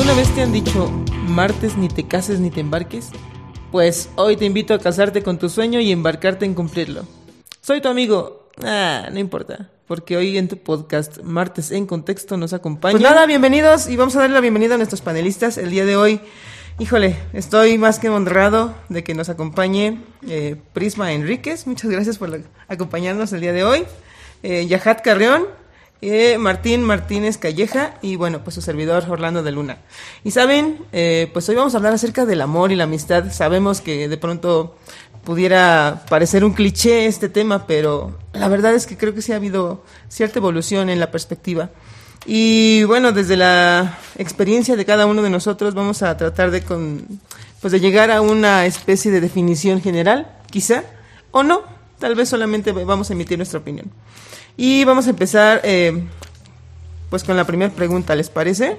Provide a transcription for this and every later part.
¿Alguna vez te han dicho martes ni te cases ni te embarques? Pues hoy te invito a casarte con tu sueño y embarcarte en cumplirlo. Soy tu amigo. No importa, porque hoy en tu podcast Martes en Contexto nos acompaña. Pues nada, bienvenidos y vamos a darle la bienvenida a nuestros panelistas. El día de hoy, híjole, estoy más que honrado de que nos acompañe Prisma Enríquez. Muchas gracias por acompañarnos el día de hoy. Yahat Carrión. Martín Martínez Calleja y bueno, pues su servidor Orlando de Luna. Y saben, pues hoy vamos a hablar acerca del amor y la amistad. Sabemos que de pronto pudiera parecer un cliché este tema, pero la verdad es que creo que sí ha habido cierta evolución en la perspectiva. Y bueno, desde la experiencia de cada uno de nosotros vamos a tratar de llegar a una especie de definición general, quizá, o no, tal vez solamente vamos a emitir nuestra opinión. Y vamos a empezar pues con la primera pregunta, ¿les parece?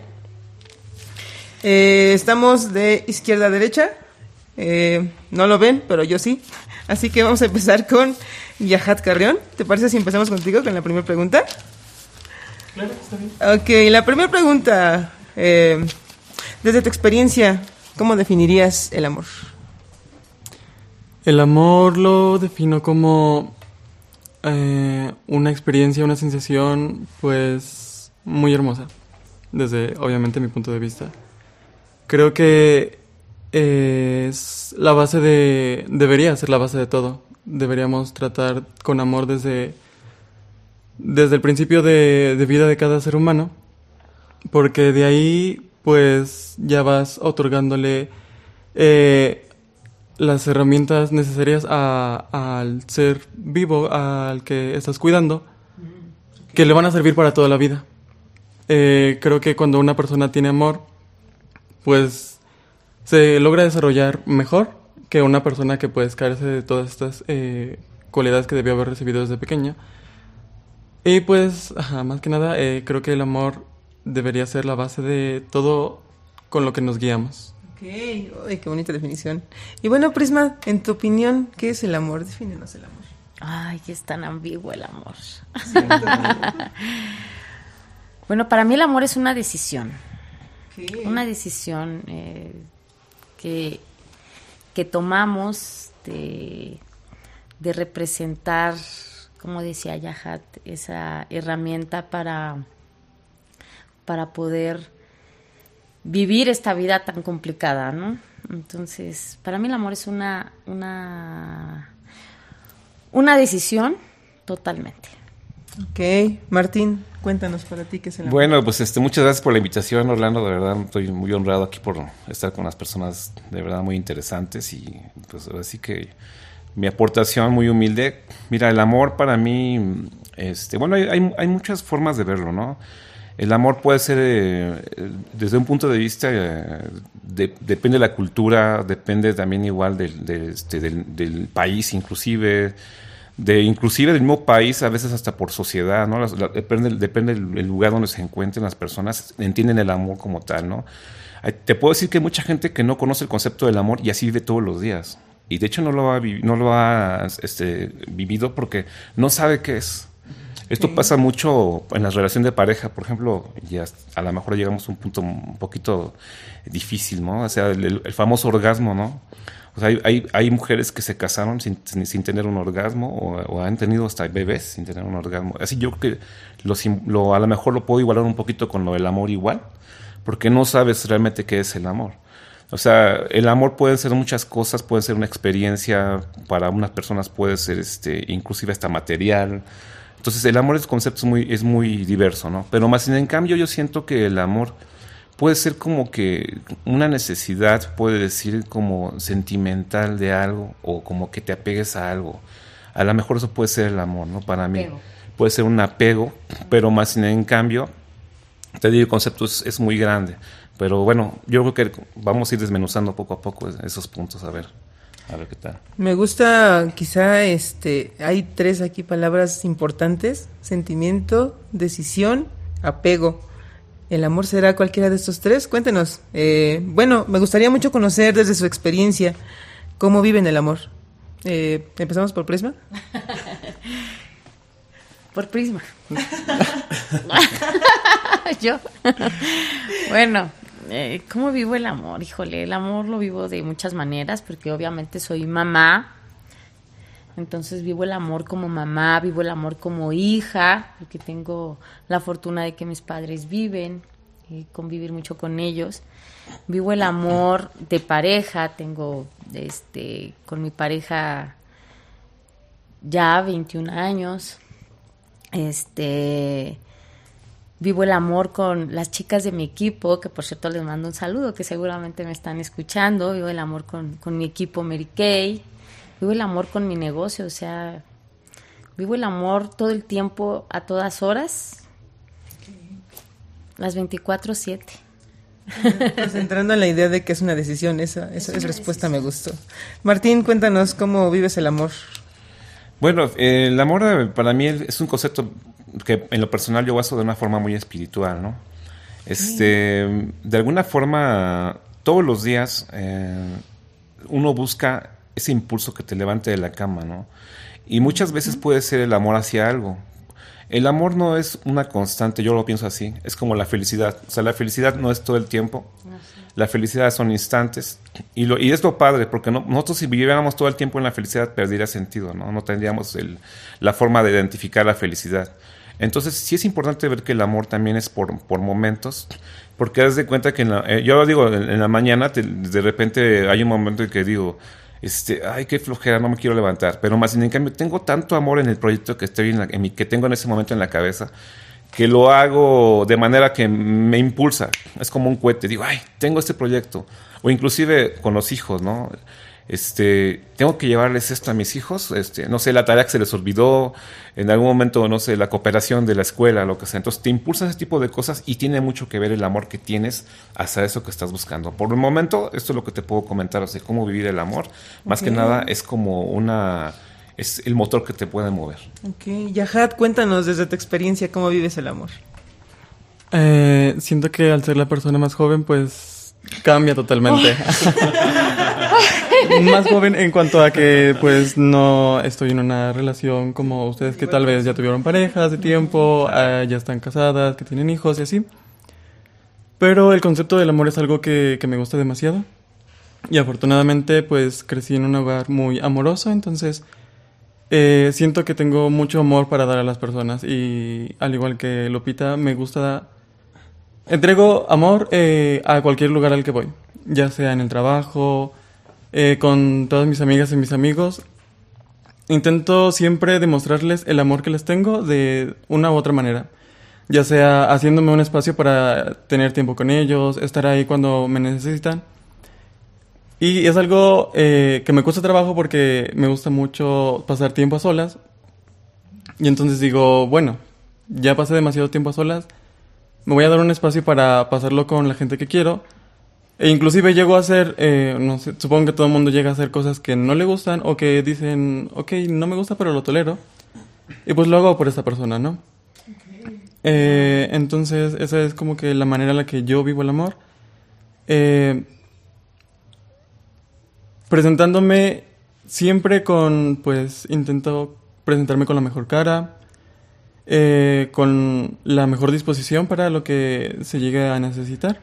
Estamos de izquierda a derecha. No lo ven, pero yo sí. Así que vamos a empezar con Yahat Carrión. ¿Te parece si empezamos contigo con la primera pregunta? Claro, está bien. Ok, la primera pregunta. Desde tu experiencia, ¿cómo definirías el amor? El amor lo defino como una experiencia, una sensación pues muy hermosa, desde obviamente mi punto de vista. Creo que es la base debería ser la base de todo. Deberíamos tratar con amor desde el principio de vida de cada ser humano, porque de ahí pues ya vas otorgándole las herramientas necesarias al ser vivo, al que estás cuidando, que le van a servir para toda la vida. Creo que cuando una persona tiene amor, pues se logra desarrollar mejor que una persona que pues carece de todas estas cualidades que debió haber recibido desde pequeña. Y pues, más que nada, creo que el amor debería ser la base de todo con lo que nos guiamos. Ok, qué bonita definición. Y bueno, Prisma, en tu opinión, ¿qué es el amor? Defínenos el amor. Ay, que es tan ambiguo el amor. Bueno, para mí el amor es una decisión. Okay. Una decisión que tomamos de representar, como decía Yahat, esa herramienta para poder vivir esta vida tan complicada, ¿no? Entonces, para mí el amor es una decisión totalmente. Ok, Martín, cuéntanos para ti qué es el amor. Bueno, pues muchas gracias por la invitación, Orlando. De verdad, estoy muy honrado aquí por estar con las personas de verdad muy interesantes y pues así que mi aportación muy humilde. Mira, el amor para mí, bueno, hay muchas formas de verlo, ¿no? El amor puede ser, desde un punto de vista, depende de la cultura, depende también igual del país, inclusive del mismo país, a veces hasta por sociedad, ¿no? Depende del lugar donde se encuentren las personas, entienden el amor como tal, ¿no? Te puedo decir que hay mucha gente que no conoce el concepto del amor y así vive todos los días. Y de hecho no lo ha vivido porque no sabe qué es. Esto pasa mucho en la relación de pareja, por ejemplo, ya a lo mejor llegamos a un punto un poquito difícil, ¿no? O sea, el famoso orgasmo, ¿no? O sea, hay mujeres que se casaron sin tener un orgasmo o han tenido hasta bebés sin tener un orgasmo. Así yo creo que a lo mejor lo puedo igualar un poquito con lo del amor igual, porque no sabes realmente qué es el amor. O sea, el amor puede ser muchas cosas, puede ser una experiencia, para unas personas puede ser inclusive hasta material. Entonces el amor es muy diverso, ¿no? Pero más en cambio yo siento que el amor puede ser como que una necesidad, puede decir como sentimental de algo o como que te apegues a algo. A lo mejor eso puede ser el amor, ¿no? Para mí puede ser un apego, pero más en cambio, te digo, el concepto es muy grande. Pero bueno, yo creo que vamos a ir desmenuzando poco a poco esos puntos, a ver qué tal. Me gusta, quizá, hay 3 aquí palabras importantes: sentimiento, decisión, apego. ¿El amor será cualquiera de estos 3? Cuéntenos. Bueno, me gustaría mucho conocer desde su experiencia cómo viven el amor. ¿Empezamos por Prisma? Por Prisma. Yo. Bueno, ¿Cómo vivo el amor? Híjole, el amor lo vivo de muchas maneras, porque obviamente soy mamá. Entonces vivo el amor como mamá, vivo el amor como hija, porque tengo la fortuna de que mis padres viven y convivir mucho con ellos. Vivo el amor de pareja, tengo con mi pareja ya 21 años. Vivo el amor con las chicas de mi equipo, que por cierto les mando un saludo, que seguramente me están escuchando. Vivo el amor con mi equipo Mary Kay. Vivo el amor con mi negocio, o sea, vivo el amor todo el tiempo, a todas horas, las 24/7. Pues entrando en la idea de que es una decisión, esa respuesta me gustó. Martín, cuéntanos cómo vives el amor. Bueno, el amor para mí es un concepto que en lo personal yo baso de una forma muy espiritual, ¿no? De alguna forma, todos los días uno busca ese impulso que te levante de la cama, ¿no? Y muchas veces puede ser el amor hacia algo. El amor no es una constante, yo lo pienso así, es como la felicidad. O sea, la felicidad no es todo el tiempo, la felicidad son instantes. Y es lo padre, porque nosotros si viviéramos todo el tiempo en la felicidad perdería sentido, ¿no? No tendríamos la forma de identificar la felicidad. Entonces sí es importante ver que el amor también es por momentos, porque haz de cuenta que yo digo, en la mañana de repente hay un momento en que digo, ay, qué flojera, no me quiero levantar. Pero más en cambio, tengo tanto amor en el proyecto que que tengo en ese momento en la cabeza, que lo hago de manera que me impulsa. Es como un cohete. Digo, ay, tengo este proyecto. O inclusive con los hijos, ¿no? Tengo que llevarles esto a mis hijos. No sé, la tarea que se les olvidó, en algún momento, no sé, la cooperación de la escuela, lo que sea. Entonces te impulsa ese tipo de cosas y tiene mucho que ver el amor que tienes hacia eso que estás buscando. Por el momento, esto es lo que te puedo comentar, o sea, cómo vivir el amor. Más que nada, es como es el motor que te puede mover. Ok, Yahat, cuéntanos desde tu experiencia cómo vives el amor. Siento que al ser la persona más joven, pues cambia totalmente. Más joven en cuanto a que pues no estoy en una relación como ustedes, que tal vez ya tuvieron parejas de tiempo, ya están casadas, que tienen hijos y así. Pero el concepto del amor es algo que me gusta demasiado. Y afortunadamente pues crecí en un hogar muy amoroso, entonces siento que tengo mucho amor para dar a las personas. Y al igual que Lupita, me gusta... Entrego amor a cualquier lugar al que voy, ya sea en el trabajo, con todas mis amigas y mis amigos. Intento siempre demostrarles el amor que les tengo de una u otra manera, ya sea haciéndome un espacio para tener tiempo con ellos, estar ahí cuando me necesitan. Y es algo que me cuesta trabajo porque me gusta mucho pasar tiempo a solas. Y entonces digo, bueno, ya pasé demasiado tiempo a solas, me voy a dar un espacio para pasarlo con la gente que quiero. E inclusive llego a hacer, no sé, supongo que todo el mundo llega a hacer cosas que no le gustan o que dicen, ok, no me gusta pero lo tolero. Y pues lo hago por esta persona, ¿no? Entonces esa es como que la manera en la que yo vivo el amor. Presentándome siempre pues intento presentarme con la mejor cara, con la mejor disposición para lo que se llegue a necesitar.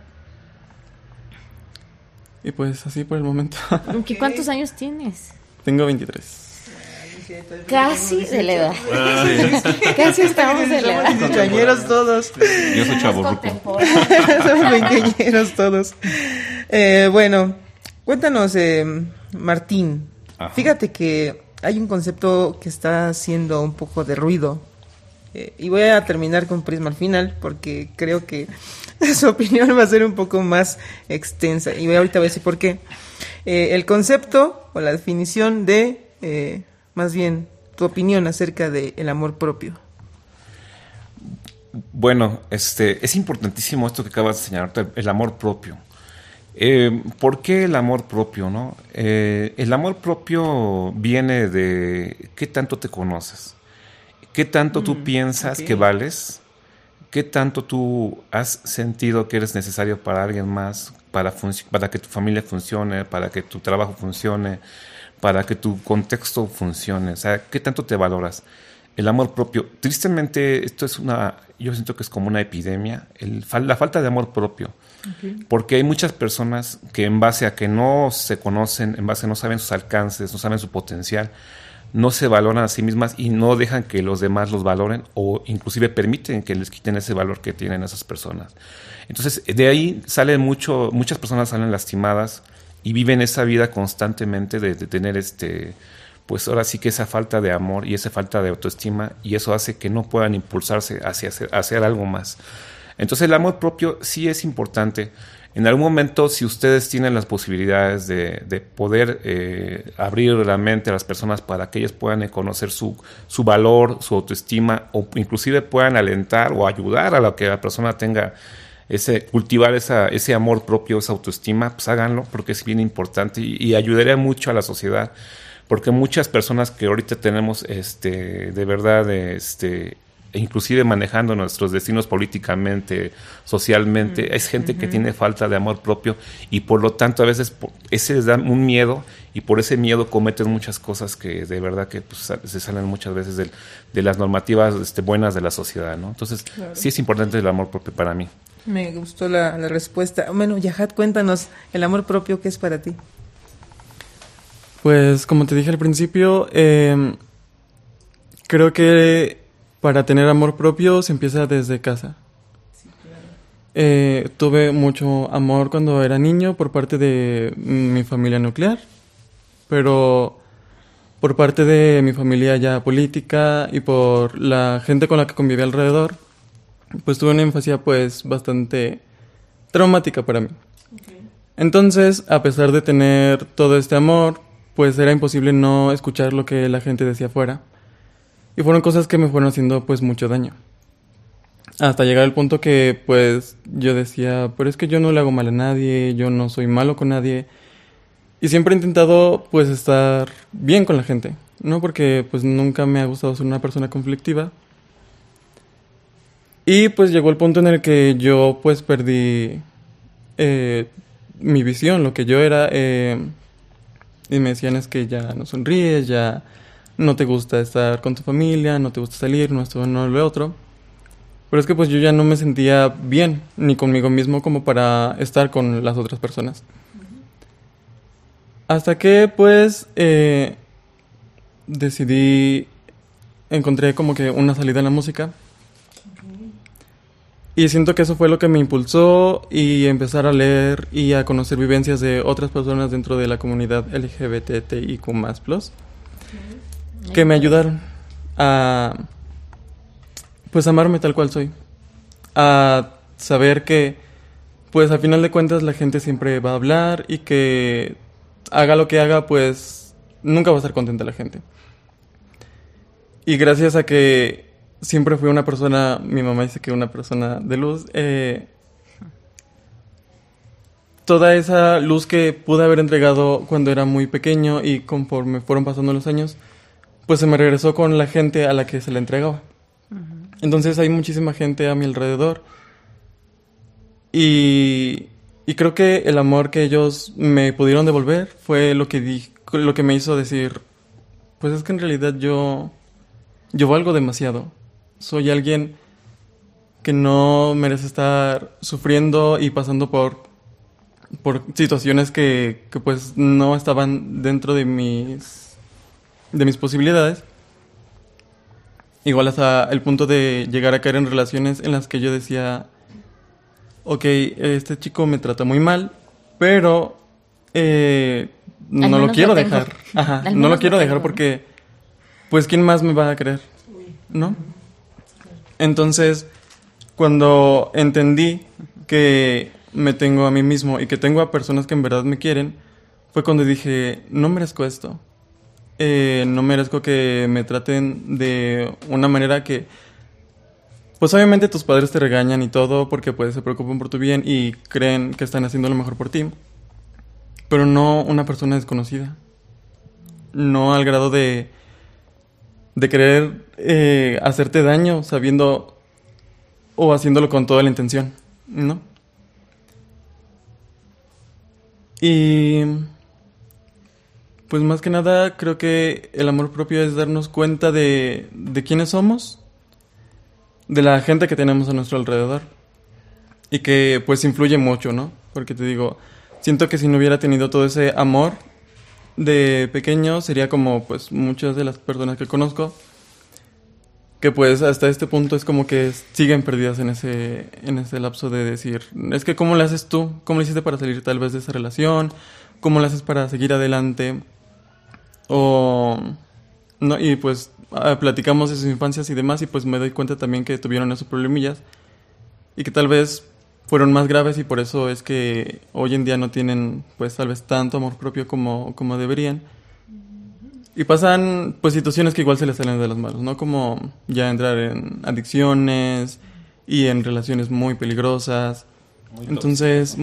Y pues así por el momento. Okay. ¿Cuántos años tienes? Tengo 23. Casi de la edad. Casi estamos de la edad. Veinteañeros todos. Yo soy chavorruco. Somos veinteañeros todos. Bueno, cuéntanos, Martín. Ajá. Fíjate que hay un concepto que está haciendo un poco de ruido. Y voy a terminar con Prisma al final, porque creo que su opinión va a ser un poco más extensa. Y ahorita voy a decir por qué. El concepto o la definición de, más bien, tu opinión acerca del amor propio. Bueno, es importantísimo esto que acabas de señalar, el amor propio. ¿Por qué el amor propio, no? El amor propio viene de qué tanto te conoces, qué tanto tú piensas que vales, qué tanto tú has sentido que eres necesario para alguien más, para que tu familia funcione, para que tu trabajo funcione, para que tu contexto funcione. O sea, qué tanto te valoras. el amor propio. Tristemente, esto es yo siento que es como una epidemia, la falta de amor propio. Okay. Porque hay muchas personas que en base a que no se conocen, en base a no saben sus alcances, no saben su potencial, no se valoran a sí mismas y no dejan que los demás los valoren o inclusive permiten que les quiten ese valor que tienen esas personas. Entonces, de ahí muchas personas salen lastimadas y viven esa vida constantemente de tener pues ahora sí que esa falta de amor y esa falta de autoestima, y eso hace que no puedan impulsarse hacia hacer algo más. Entonces el amor propio sí es importante. En algún momento, si ustedes tienen las posibilidades de poder abrir la mente a las personas para que ellas puedan conocer su valor, su autoestima, o inclusive puedan alentar o ayudar a la que la persona tenga cultivar ese amor propio, esa autoestima, pues háganlo, porque es bien importante y ayudaría mucho a la sociedad. Porque muchas personas que ahorita tenemos de verdad inclusive manejando nuestros destinos políticamente, socialmente, es gente que tiene falta de amor propio y por lo tanto a veces ese les da un miedo y por ese miedo cometen muchas cosas que de verdad que pues, se salen muchas veces de las normativas buenas de la sociedad, ¿no? Entonces claro, sí es importante el amor propio para mí. Me gustó la respuesta. Bueno, Yahat, cuéntanos, el amor propio, ¿qué es para ti? Pues como te dije al principio, creo que para tener amor propio se empieza desde casa. Sí, claro. Tuve mucho amor cuando era niño por parte de mi familia nuclear, pero por parte de mi familia ya política y por la gente con la que conviví alrededor, pues tuve una infancia pues bastante traumática para mí. Okay. Entonces, a pesar de tener todo este amor, pues era imposible no escuchar lo que la gente decía afuera. Y fueron cosas que me fueron haciendo pues mucho daño. Hasta llegar al punto que pues yo decía, pero es que yo no le hago mal a nadie, yo no soy malo con nadie. Y siempre he intentado pues estar bien con la gente, ¿no? Porque pues nunca me ha gustado ser una persona conflictiva. Y pues llegó el punto en el que yo pues perdí mi visión, lo que yo era. Y me decían es que ya no sonríes, ya no te gusta estar con tu familia, no te gusta salir, no esto, no lo otro. Pero es que pues yo ya no me sentía bien, ni conmigo mismo como para estar con las otras personas. Hasta que pues encontré como que una salida en la música. Y siento que eso fue lo que me impulsó y empezar a leer y a conocer vivencias de otras personas dentro de la comunidad LGBTIQ+, que me ayudaron a pues amarme tal cual soy, a saber que pues al final de cuentas la gente siempre va a hablar y que haga lo que haga pues nunca va a estar contenta la gente. Y gracias a que siempre fui una persona, mi mamá dice que una persona de luz, toda esa luz que pude haber entregado cuando era muy pequeño y conforme fueron pasando los años, pues se me regresó con la gente a la que se la entregaba. Uh-huh. Entonces hay muchísima gente a mi alrededor y creo que el amor que ellos me pudieron devolver fue lo que me hizo decir, pues es que en realidad yo valgo demasiado. Soy alguien que no merece estar sufriendo y pasando por situaciones que pues no estaban dentro de mis posibilidades. Igual hasta el punto de llegar a caer en relaciones en las que yo decía, ok, este chico me trata muy mal, pero no lo quiero dejar. Ajá, no lo quiero dejar porque pues ¿quién más me va a querer? ¿No? Entonces, cuando entendí que me tengo a mí mismo y que tengo a personas que en verdad me quieren, fue cuando dije, no merezco esto. No merezco que me traten de una manera que... Pues obviamente tus padres te regañan y todo porque pues se preocupan por tu bien y creen que están haciendo lo mejor por ti. Pero no una persona desconocida. No al grado de querer hacerte daño sabiendo o haciéndolo con toda la intención, ¿no? Pues más que nada creo que el amor propio es darnos cuenta de quiénes somos, de la gente que tenemos a nuestro alrededor y que pues influye mucho, ¿no? Porque te digo, siento que si no hubiera tenido todo ese amor de pequeño sería como pues muchas de las personas que conozco que pues hasta este punto es como que siguen perdidas en ese lapso de decir, es que ¿cómo le haces tú? ¿Cómo le hiciste para salir tal vez de esa relación? ¿Cómo le haces para seguir adelante? O no, y pues platicamos de sus infancias y demás y pues me doy cuenta también que tuvieron esos problemillas y que tal vez fueron más graves y por eso es que hoy en día no tienen pues tal vez tanto amor propio como deberían. Y pasan pues situaciones que igual se les salen de las manos, ¿no? Como ya entrar en adicciones y en relaciones muy peligrosas. Entonces,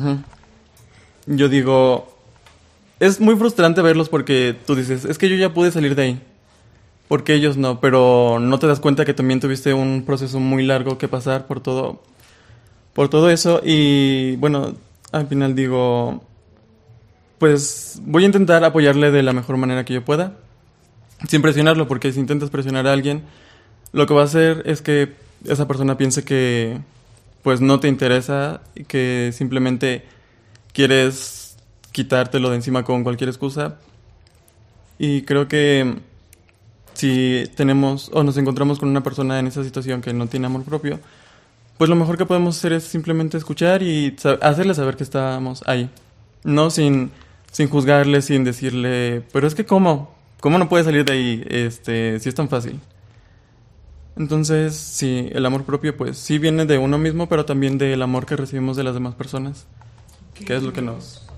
yo digo, es muy frustrante verlos porque tú dices, es que yo ya pude salir de ahí. Porque ellos no, pero no te das cuenta que también tuviste un proceso muy largo que pasar por todo eso. Y bueno, al final digo, pues voy a intentar apoyarle de la mejor manera que yo pueda, sin presionarlo, porque si intentas presionar a alguien, lo que va a hacer es que esa persona piense que pues no te interesa y que simplemente quieres quitártelo de encima con cualquier excusa. Y creo que si tenemos o nos encontramos con una persona en esa situación que no tiene amor propio, pues lo mejor que podemos hacer es simplemente escuchar y hacerle saber que estamos ahí, no sin juzgarle, sin decirle, pero es que ¿cómo no puede salir de ahí si es tan fácil? Entonces, sí, el amor propio pues sí viene de uno mismo, pero también del amor que recibimos de las demás personas, que es lo que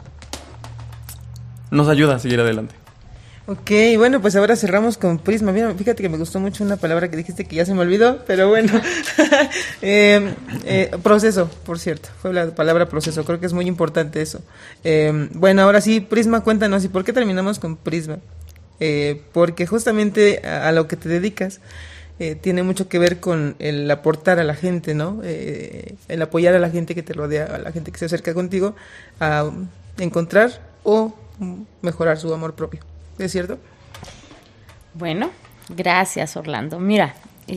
nos ayuda a seguir adelante. Ok, bueno, pues ahora cerramos con Prisma. Mira, fíjate que me gustó mucho una palabra que dijiste que ya se me olvidó, pero bueno. Proceso, por cierto, fue la palabra proceso, creo que es muy importante eso. Bueno, ahora sí, Prisma, cuéntanos, ¿y por qué terminamos con Prisma? Porque justamente a lo que te dedicas tiene mucho que ver con el aportar a la gente, ¿no? El apoyar a la gente que te rodea, a la gente que se acerca contigo, a encontrar o mejorar su amor propio. ¿Es cierto? Bueno, gracias, Orlando. Mira,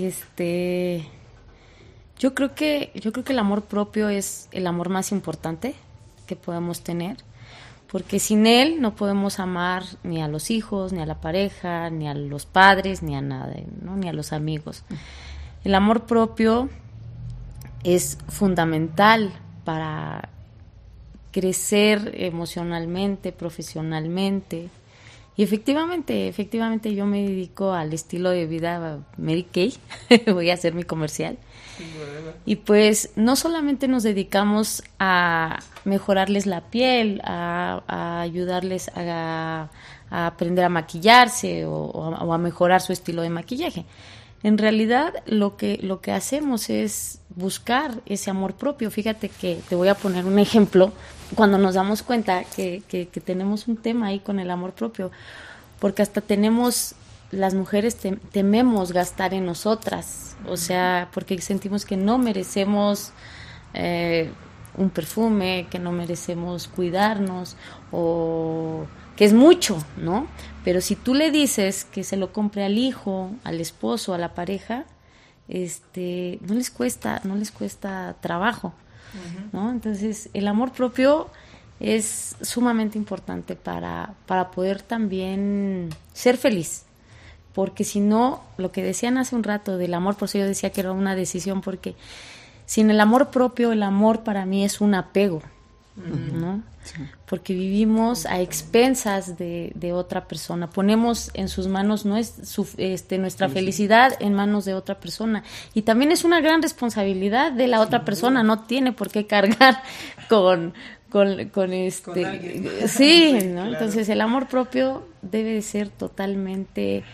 yo creo que el amor propio es el amor más importante que podemos tener, porque sin él no podemos amar ni a los hijos, ni a la pareja, ni a los padres, ni a nada, ¿no? Ni a los amigos. El amor propio es fundamental para crecer emocionalmente, profesionalmente. Y efectivamente yo me dedico al estilo de vida Mary Kay, voy a hacer mi comercial. Y pues no solamente nos dedicamos a mejorarles la piel, a ayudarles a aprender a maquillarse o a mejorar su estilo de maquillaje. En realidad lo que hacemos es buscar ese amor propio. Fíjate que te voy a poner un ejemplo cuando nos damos cuenta que tenemos un tema ahí con el amor propio, porque hasta las mujeres tememos gastar en nosotras, o sea, porque sentimos que no merecemos un perfume, que no merecemos cuidarnos, o que es mucho, ¿no? Pero si tú le dices que se lo compre al hijo, al esposo, a la pareja, no les cuesta trabajo, ¿no? Entonces, el amor propio es sumamente importante para poder también ser feliz, porque si no, lo que decían hace un rato del amor, por eso yo decía que era una decisión, porque sin el amor propio, el amor para mí es un apego, ¿no? Sí. Porque vivimos a expensas de otra persona, ponemos en sus manos nuestra felicidad en manos de otra persona, y también es una gran responsabilidad de la otra persona, no tiene por qué cargar con alguien. Sí, ¿no? Claro. Entonces el amor propio debe de ser totalmente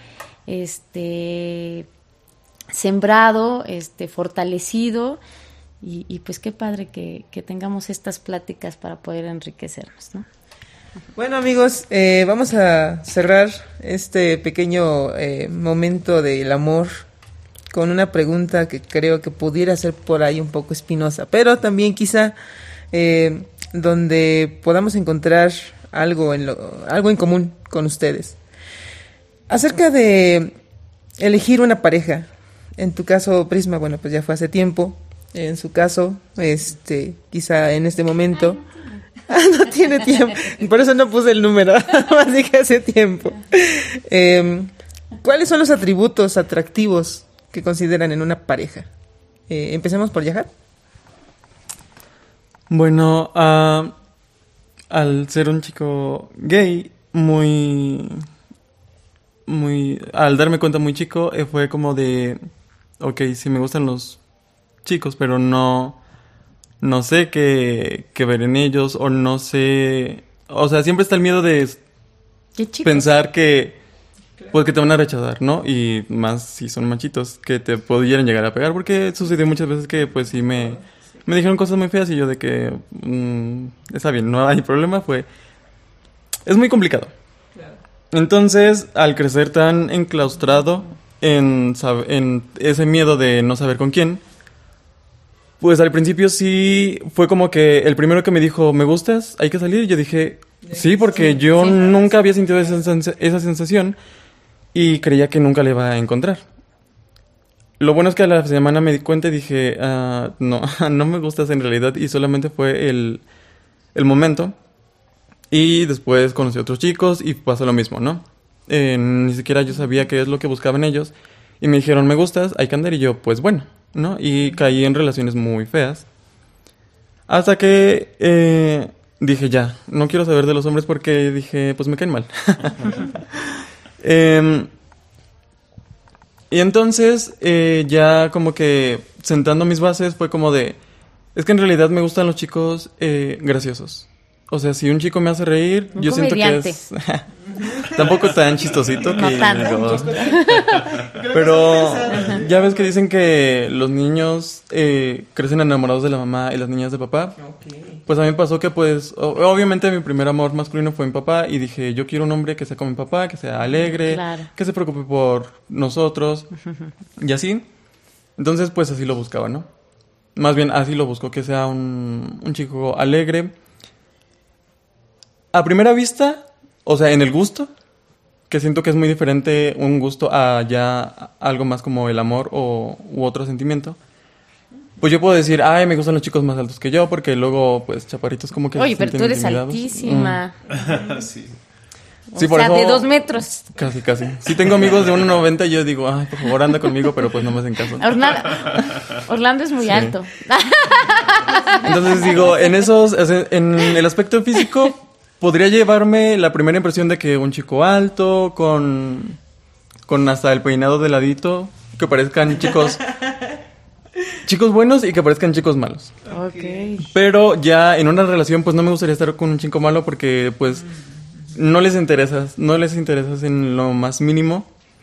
sembrado, fortalecido. Y pues qué padre que tengamos estas pláticas para poder enriquecernos, ¿no? Bueno, amigos, vamos a cerrar este pequeño momento del amor con una pregunta que creo que pudiera ser por ahí un poco espinosa, pero también quizá donde podamos encontrar algo en común con ustedes. Acerca de elegir una pareja. En tu caso, Prisma, bueno, pues ya fue hace tiempo. En su caso, quizá en este momento. No tiene tiempo. Por eso no puse el número. Más dije hace tiempo. ¿Cuáles son los atributos atractivos que consideran en una pareja? Empecemos por Yahat. Bueno, al ser un chico gay, al darme cuenta muy chico, fue como de, ok, sí me gustan los chicos, pero no sé qué ver en ellos, o no sé, o sea, siempre está el miedo de pensar que pues que te van a rechazar, ¿no? Y más si son machitos, que te pudieran llegar a pegar, porque sucedió muchas veces que pues sí me dijeron cosas muy feas y yo de que está bien, no hay problema, es muy complicado. Entonces, al crecer tan enclaustrado en ese miedo de no saber con quién, pues al principio sí fue como que el primero que me dijo, ¿me gustas? ¿Hay que salir? Y yo dije, sí, porque yo nunca había sentido esa sensación y creía que nunca le iba a encontrar. Lo bueno es que a la semana me di cuenta y dije, no me gustas en realidad, y solamente fue el momento. Y después conocí a otros chicos y pasó lo mismo, ¿no? Ni siquiera yo sabía qué es lo que buscaban ellos. Y me dijeron, ¿me gustas? Hay que andar. Y yo, pues bueno, ¿no? Y caí en relaciones muy feas. Hasta que dije, ya, no quiero saber de los hombres porque dije, pues me caen mal. Y entonces, ya como que sentando mis bases fue como de, es que en realidad me gustan los chicos graciosos. O sea, si un chico me hace reír, yo siento que es... Tampoco tan chistosito que... No tanto. Pero ya ves que dicen que los niños crecen enamorados de la mamá y las niñas de papá. Okay. Pues a mí me pasó que pues... Obviamente mi primer amor masculino fue mi papá y dije, yo quiero un hombre que sea como mi papá, que sea alegre, claro, que se preocupe por nosotros y así. Entonces pues así lo buscaba, ¿no? Más bien así lo busco, que sea un chico alegre. A primera vista, o sea, en el gusto, que siento que es muy diferente un gusto a ya algo más como el amor u otro sentimiento, pues yo puedo decir, ay, me gustan los chicos más altos que yo, porque luego, pues, chaparritos como que... Oye, pero tú eres altísima. Sí. Sí, o sea, eso, de 2 metros. Casi. Sí tengo amigos de 1.90 y yo digo, ay, por favor, anda conmigo, pero pues no me hacen caso. Orlando es muy alto. Entonces digo, en el aspecto físico... Podría llevarme la primera impresión de que un chico alto, con hasta el peinado de ladito, que parezcan chicos buenos y que parezcan chicos malos. Okay. Pero ya en una relación, pues no me gustaría estar con un chico malo porque, pues, no les interesas en lo más mínimo.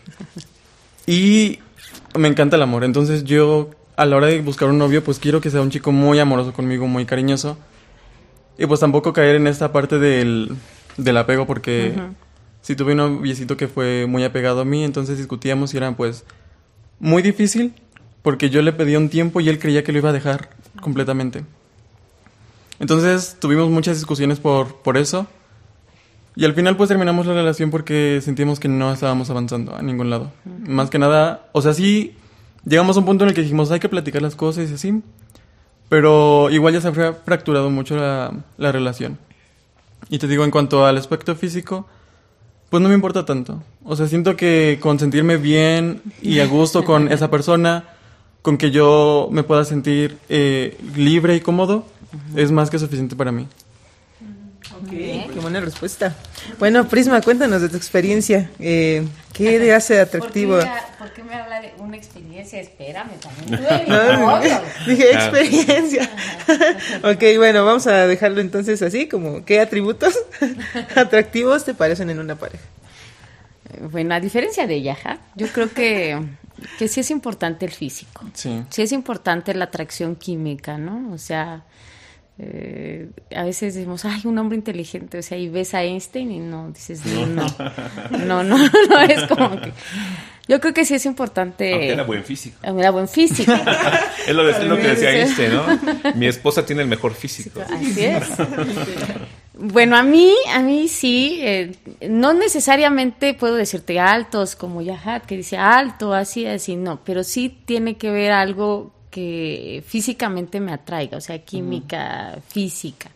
Y me encanta el amor. Entonces yo, a la hora de buscar un novio, pues quiero que sea un chico muy amoroso conmigo, muy cariñoso. Y pues tampoco caer en esta parte del apego, porque sí tuve un noviecito que fue muy apegado a mí, entonces discutíamos y era pues muy difícil, porque yo le pedía un tiempo y él creía que lo iba a dejar completamente. Entonces tuvimos muchas discusiones por eso, y al final pues terminamos la relación porque sentimos que no estábamos avanzando a ningún lado. Más que nada, o sea, sí llegamos a un punto en el que dijimos, hay que platicar las cosas y así. Pero igual ya se ha fracturado mucho la relación. Y te digo, en cuanto al aspecto físico, pues no me importa tanto. O sea, siento que con sentirme bien y a gusto con esa persona, con que yo me pueda sentir libre y cómodo, es más que suficiente para mí. Ok, qué buena respuesta. Bueno, Prisma, cuéntanos de tu experiencia. ¿Qué te hace atractivo? ¿Por qué me habla de una experiencia? Espérame, también. Dije experiencia. Ok, bueno, vamos a dejarlo entonces así, como ¿qué atributos atractivos te parecen en una pareja? Bueno, a diferencia de Yaja, yo creo que sí es importante el físico. Sí. Sí es importante la atracción química, ¿no? O sea... a veces decimos, ay, un hombre inteligente, o sea, y ves a Einstein y no, dices, no, es como que... Yo creo que sí es importante... Aunque era buen físico. Era buen físico. Es lo que decía Einstein, ¿no? Mi esposa tiene el mejor físico. Así es. Bueno, a mí sí, no necesariamente puedo decirte altos como Yahat, que dice alto, así, no, pero sí tiene que ver algo que físicamente me atraiga, o sea, química, física.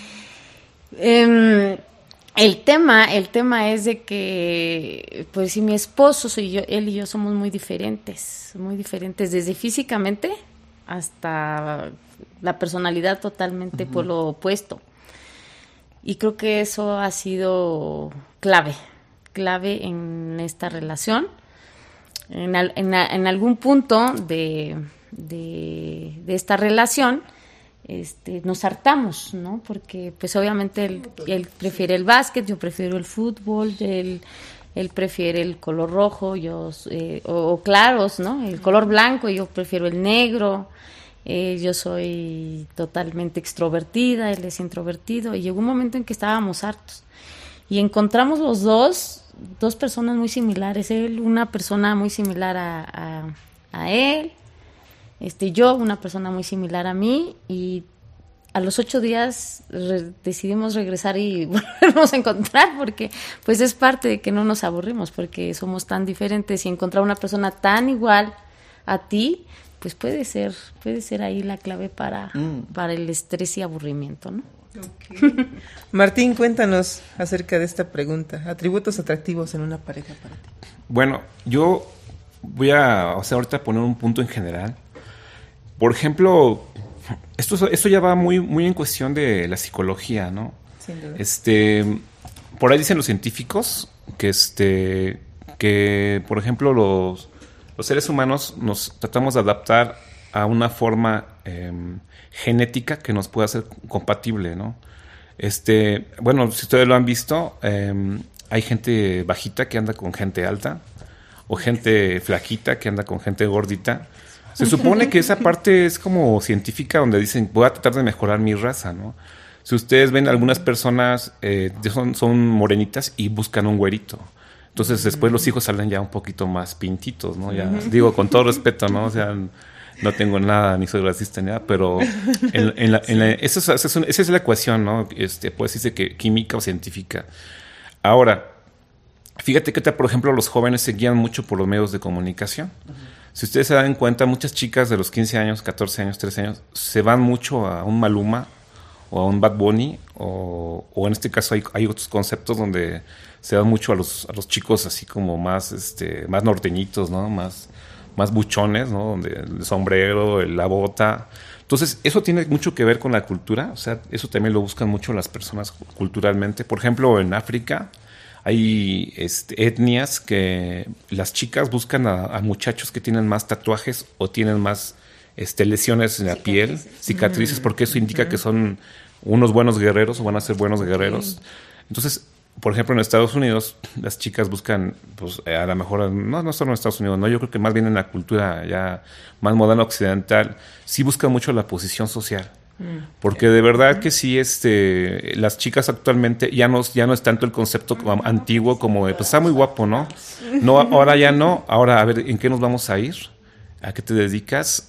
El tema es de que, pues si mi esposo soy yo, él y yo somos muy diferentes, desde físicamente hasta la personalidad totalmente por lo opuesto. Y creo que eso ha sido clave en esta relación. En algún punto de esta relación, nos hartamos, ¿no? Porque pues obviamente él prefiere el básquet, yo prefiero el fútbol, él prefiere el color rojo, o claros, ¿no? El color blanco, yo prefiero el negro. Yo soy totalmente extrovertida, él es introvertido, y llegó un momento en que estábamos hartos y encontramos los dos personas muy similares. Él, una persona muy similar a él, yo, una persona muy similar a mí, y a los 8 días decidimos regresar y volvernos a encontrar, porque pues es parte de que no nos aburrimos, porque somos tan diferentes, y encontrar una persona tan igual a ti, pues puede ser ahí la clave para el estrés y aburrimiento, ¿no? Okay. Martín, cuéntanos acerca de esta pregunta. Atributos atractivos en una pareja para ti. Bueno, yo voy a ahorita poner un punto en general. Por ejemplo, esto ya va muy, muy en cuestión de la psicología, ¿no? Sin duda. Por ahí dicen los científicos que por ejemplo, los seres humanos nos tratamos de adaptar a una forma genética que nos pueda hacer compatible, ¿no? Bueno, si ustedes lo han visto, hay gente bajita que anda con gente alta, o gente flaquita que anda con gente gordita. Se supone que esa parte es como científica, donde dicen, voy a tratar de mejorar mi raza, ¿no? Si ustedes ven, algunas personas son morenitas y buscan un güerito. Entonces después los hijos salen ya un poquito más pintitos, ¿no? Ya, digo, con todo respeto, ¿no? O sea, no tengo nada, ni soy racista ni nada, pero esa es la ecuación, ¿no? Pues dice que química o científica. Ahora, fíjate que por ejemplo, los jóvenes se guían mucho por los medios de comunicación. Si ustedes se dan cuenta, muchas chicas de los 15 años, 14 años, 13 años, se van mucho a un Maluma o a un Bad Bunny, o en este caso hay otros conceptos donde se dan mucho a los chicos así como más norteñitos, ¿no? Más buchones, ¿no? Donde el sombrero, la bota. Entonces, eso tiene mucho que ver con la cultura. O sea, eso también lo buscan mucho las personas culturalmente. Por ejemplo, en África hay etnias que las chicas buscan a muchachos que tienen más tatuajes o tienen más lesiones en la piel, cicatrices, porque eso indica que son unos buenos guerreros o van a ser buenos guerreros. Entonces, por ejemplo, en Estados Unidos, las chicas buscan, pues a lo mejor, no solo en Estados Unidos, no, yo creo que más bien en la cultura ya más moderna occidental, sí buscan mucho la posición social. Porque de verdad que sí, las chicas actualmente ya no es tanto el concepto antiguo como de, pues está muy guapo, ¿no? No, ahora ya no. Ahora, a ver, ¿en qué nos vamos a ir? ¿A qué te dedicas?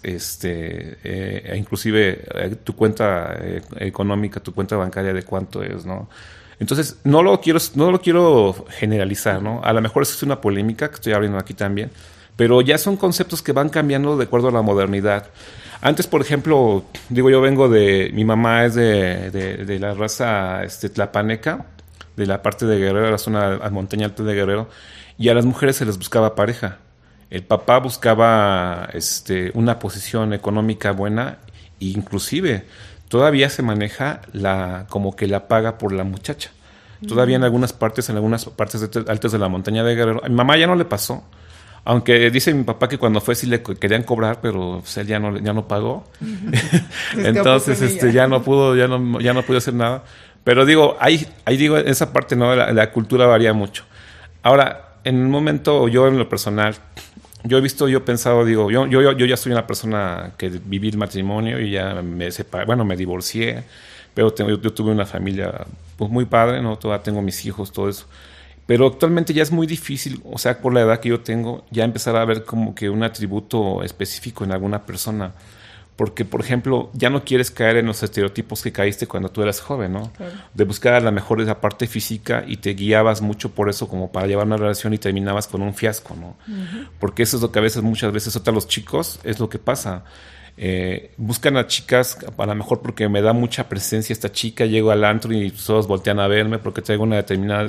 Inclusive tu cuenta económica, tu cuenta bancaria, de cuánto es, ¿no? Entonces, no lo quiero generalizar, ¿no? A lo mejor es una polémica que estoy abriendo aquí también, pero ya son conceptos que van cambiando de acuerdo a la modernidad. Antes, por ejemplo, digo, mi mamá es de la raza tlapaneca, de la parte de Guerrero, la zona montaña alta de Guerrero, y a las mujeres se les buscaba pareja. El papá buscaba una posición económica buena, e inclusive todavía se maneja como que la paga por la muchacha. Todavía en algunas partes altas de la montaña de Guerrero. A mi mamá ya no le pasó, aunque dice mi papá que cuando fue sí le querían cobrar, pero pues, él ya no pagó. Entonces ya no pudo hacer nada. Pero digo, ahí digo, en esa parte no, la cultura varía mucho. Ahora, en un momento, yo en lo personal, yo he pensado, digo, yo ya soy una persona que viví el matrimonio y ya me separé, bueno, me divorcié, pero yo tuve una familia pues muy padre, ¿no? Todavía tengo mis hijos, todo eso. Pero actualmente ya es muy difícil, o sea, por la edad que yo tengo, ya empezar a ver como que un atributo específico en alguna persona. Porque, por ejemplo, ya no quieres caer en los estereotipos que caíste cuando tú eras joven, ¿no? Claro. De buscar a la mejor esa parte física y te guiabas mucho por eso como para llevar una relación y terminabas con un fiasco, ¿no? Uh-huh. Porque eso es lo que muchas veces a los chicos es lo que pasa. Buscan a chicas a lo mejor porque me da mucha presencia esta chica, llego al antro y todos voltean a verme porque traigo un determinado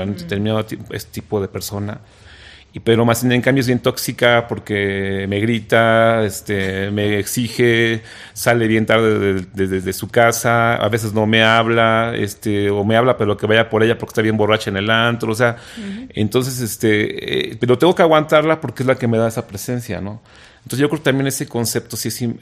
tipo de persona. Pero más en cambio es bien tóxica porque me grita, me exige, sale bien tarde desde su casa, a veces no me habla, o me habla pero que vaya por ella porque está bien borracha en el antro, o sea, entonces, pero tengo que aguantarla porque es la que me da esa presencia, ¿no? Entonces yo creo que también ese concepto,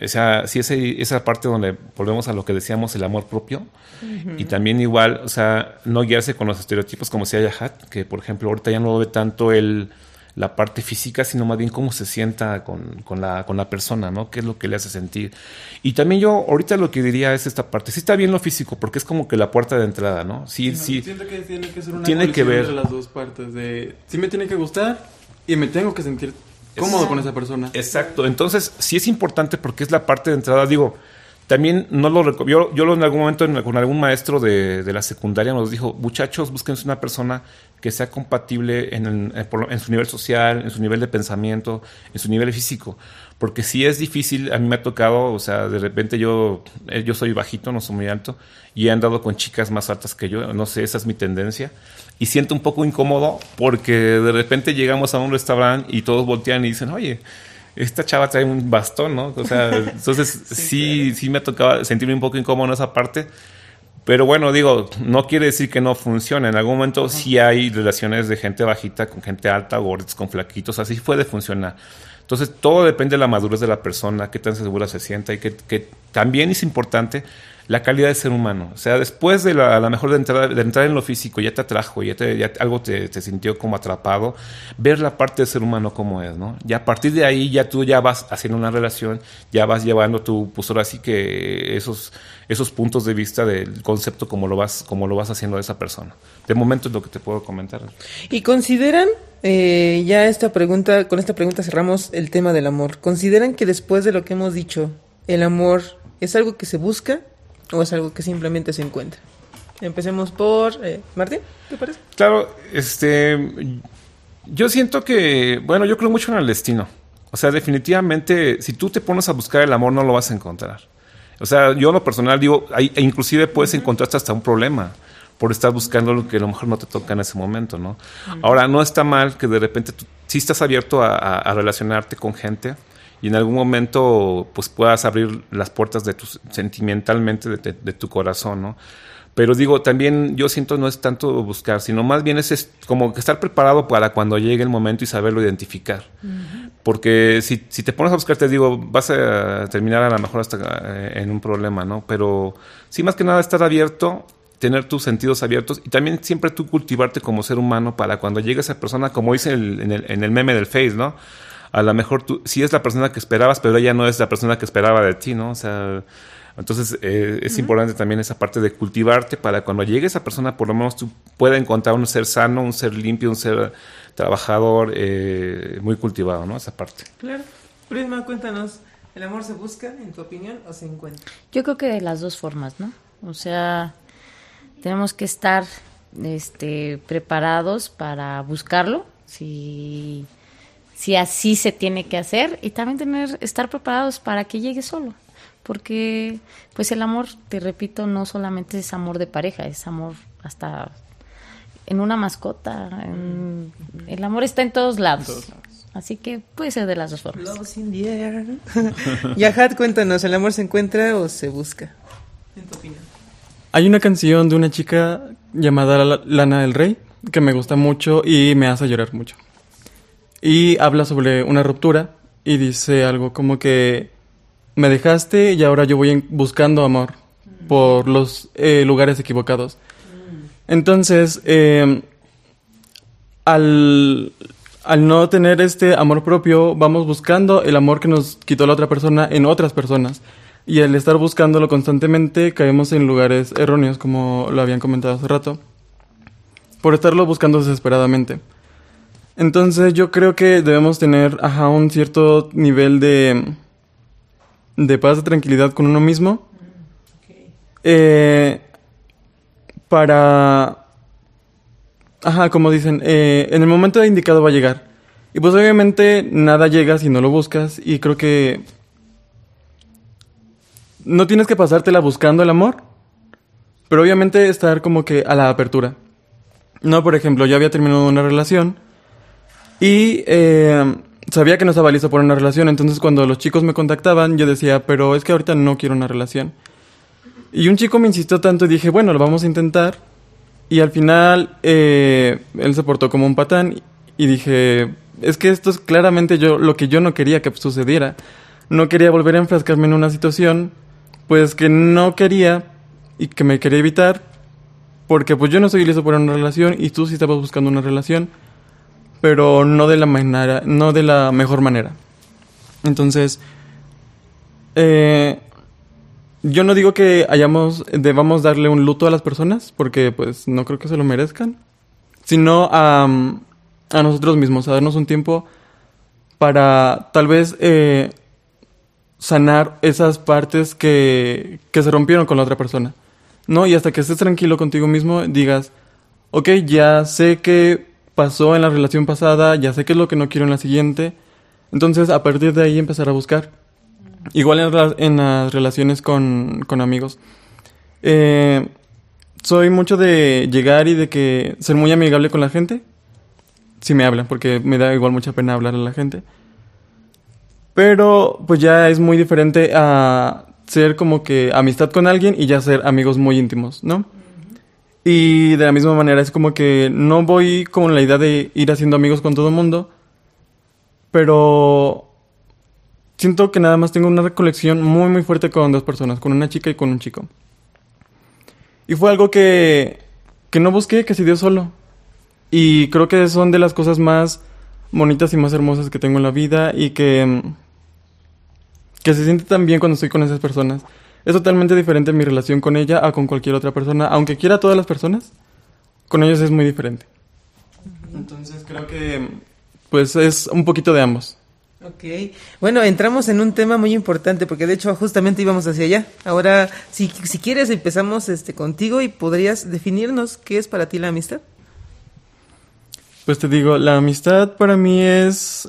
esa parte donde volvemos a lo que decíamos, el amor propio, y también igual, o sea, no guiarse con los estereotipos como decía Yahat, que por ejemplo ahorita ya no ve tanto la parte física, sino más bien cómo se sienta con la persona, ¿no? Qué es lo que le hace sentir. Y también yo ahorita lo que diría es esta parte. Sí está bien lo físico, porque es como que la puerta de entrada, ¿no? Sí. Siento que tiene que ser una tiene que ver entre las dos partes. Sí me tiene que gustar y me tengo que sentir cómodo con esa persona. Exacto. Entonces, sí es importante porque es la parte de entrada. Digo, también no lo yo en algún momento con algún maestro de la secundaria nos dijo, muchachos, búsquense una persona que sea compatible en su nivel social, en su nivel de pensamiento, en su nivel físico. Porque si es difícil, a mí me ha tocado, o sea, de repente yo soy bajito, no soy muy alto, y he andado con chicas más altas que yo, no sé, esa es mi tendencia. Y siento un poco incómodo porque de repente llegamos a un restaurante y todos voltean y dicen, oye, esta chava trae un bastón, ¿no? O sea, entonces sí me ha tocado sentirme un poco incómodo en esa parte. Pero bueno, digo, no quiere decir que no funcione. En algún momento sí hay relaciones de gente bajita con gente alta, gordos con flaquitos, así puede funcionar. Entonces todo depende de la madurez de la persona, qué tan segura se sienta y que también es importante la calidad de ser humano. O sea, después de a lo mejor de entrar en lo físico, ya te atrajo, ya algo te sintió como atrapado, ver la parte de ser humano como es, ¿no? Y a partir de ahí ya tú ya vas haciendo una relación, ya vas llevando pues ahora sí que esos puntos de vista del concepto como lo vas haciendo de esa persona. De momento es lo que te puedo comentar. ¿Y consideran, ya con esta pregunta cerramos el tema del amor, consideran que después de lo que hemos dicho, el amor es algo que se busca o es algo que simplemente se encuentra? Empecemos por Martín, ¿te parece? Claro, yo siento que, bueno, yo creo mucho en el destino. O sea, definitivamente, si tú te pones a buscar el amor, no lo vas a encontrar. O sea, yo en lo personal digo, inclusive puedes encontrarte hasta un problema por estar buscando lo que a lo mejor no te toca en ese momento, ¿no? Ahora, no está mal que de repente tú sí estás abierto a relacionarte con gente y en algún momento pues puedas abrir las puertas sentimentalmente de tu corazón, ¿no? Pero digo, también yo siento no es tanto buscar, sino más bien es como que estar preparado para cuando llegue el momento y saberlo identificar. Porque si te pones a buscar, te digo, vas a terminar a lo mejor hasta en un problema, ¿no? Pero sí, más que nada estar abierto, tener tus sentidos abiertos y también siempre tú cultivarte como ser humano para cuando llegue esa persona, como dice en el meme del Face, ¿no? A lo mejor tú sí es la persona que esperabas, pero ella no es la persona que esperaba de ti, ¿no? O sea, entonces es importante también esa parte de cultivarte para cuando llegue esa persona, por lo menos tú puedas encontrar un ser sano, un ser limpio, un ser trabajador, muy cultivado, ¿no? Esa parte. Claro. Prisma, cuéntanos, ¿el amor se busca, en tu opinión, o se encuentra? Yo creo que de las dos formas, ¿no? O sea, tenemos que estar preparados para buscarlo, si así se tiene que hacer, y también estar preparados para que llegue solo, porque pues el amor, te repito, no solamente es amor de pareja, es amor hasta en una mascota, el amor está en todos lados, así que puede ser de las dos formas. Love's in the air. Yahat, cuéntanos, ¿el amor se encuentra o se busca? En tu opinión. Hay una canción de una chica llamada Lana del Rey que me gusta mucho y me hace llorar mucho. Y habla sobre una ruptura y dice algo como que me dejaste y ahora yo voy buscando amor por los lugares equivocados. Entonces, al no tener este amor propio, vamos buscando el amor que nos quitó la otra persona en otras personas. Y al estar buscándolo constantemente, caemos en lugares erróneos, como lo habían comentado hace rato, por estarlo buscando desesperadamente. Entonces yo creo que debemos tener un cierto nivel de de paz, de tranquilidad con uno mismo. Para... Ajá, como dicen, en el momento indicado va a llegar. Y pues obviamente nada llega si no lo buscas. Y creo que no tienes que pasártela buscando el amor, pero obviamente estar como que a la apertura. No, por ejemplo, yo había terminado una relación y sabía que no estaba listo para una relación. Entonces cuando los chicos me contactaban, yo decía, pero es que ahorita no quiero una relación. Y un chico me insistió tanto y dije, bueno, lo vamos a intentar. Y al final él se portó como un patán y dije, es que esto es claramente lo que yo no quería que sucediera. No quería volver a enfrascarme en una situación pues que no quería y que me quería evitar, porque pues yo no estoy listo para una relación y tú sí estabas buscando una relación, pero no de la mejor manera. Entonces, yo no digo que debamos darle un luto a las personas, porque pues no creo que se lo merezcan, sino a nosotros mismos, a darnos un tiempo para tal vez sanar esas partes que se rompieron con la otra persona, ¿no? Y hasta que estés tranquilo contigo mismo, digas, ok, ya sé qué pasó en la relación pasada, ya sé qué es lo que no quiero en la siguiente. Entonces, a partir de ahí empezar a buscar. Igual en las relaciones con amigos. Soy mucho de llegar y de ser muy amigable con la gente. Si me hablan, porque me da igual mucha pena hablar a la gente. Pero pues ya es muy diferente a ser como que amistad con alguien y ya ser amigos muy íntimos, ¿no? Y de la misma manera es como que no voy con la idea de ir haciendo amigos con todo el mundo, pero siento que nada más tengo una recolección muy muy fuerte con dos personas, con una chica y con un chico. Y fue algo que no busqué, que se dio solo. Y creo que son de las cosas más bonitas y más hermosas que tengo en la vida y que se siente tan bien cuando estoy con esas personas. Es totalmente diferente mi relación con ella a con cualquier otra persona. Aunque quiera a todas las personas, con ellos es muy diferente. Entonces creo que pues es un poquito de ambos. Ok, bueno, entramos en un tema muy importante porque de hecho justamente íbamos hacia allá. Ahora, si quieres empezamos contigo y podrías definirnos qué es para ti la amistad. Pues te digo, la amistad para mí es,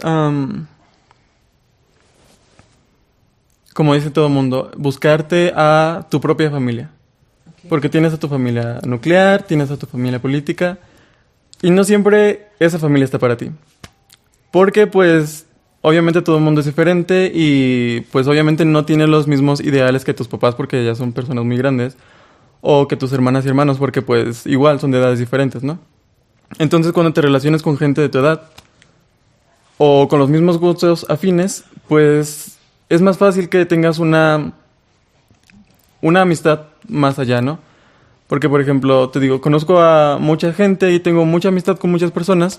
como dice todo el mundo, buscarte a tu propia familia. Okay. Porque tienes a tu familia nuclear, tienes a tu familia política, y no siempre esa familia está para ti. Porque pues obviamente todo el mundo es diferente y pues obviamente no tiene los mismos ideales que tus papás porque ya son personas muy grandes, o que tus hermanas y hermanos porque pues igual son de edades diferentes, ¿no? Entonces cuando te relacionas con gente de tu edad o con los mismos gustos afines, pues es más fácil que tengas una amistad más allá, ¿no? Porque, por ejemplo, te digo, conozco a mucha gente y tengo mucha amistad con muchas personas,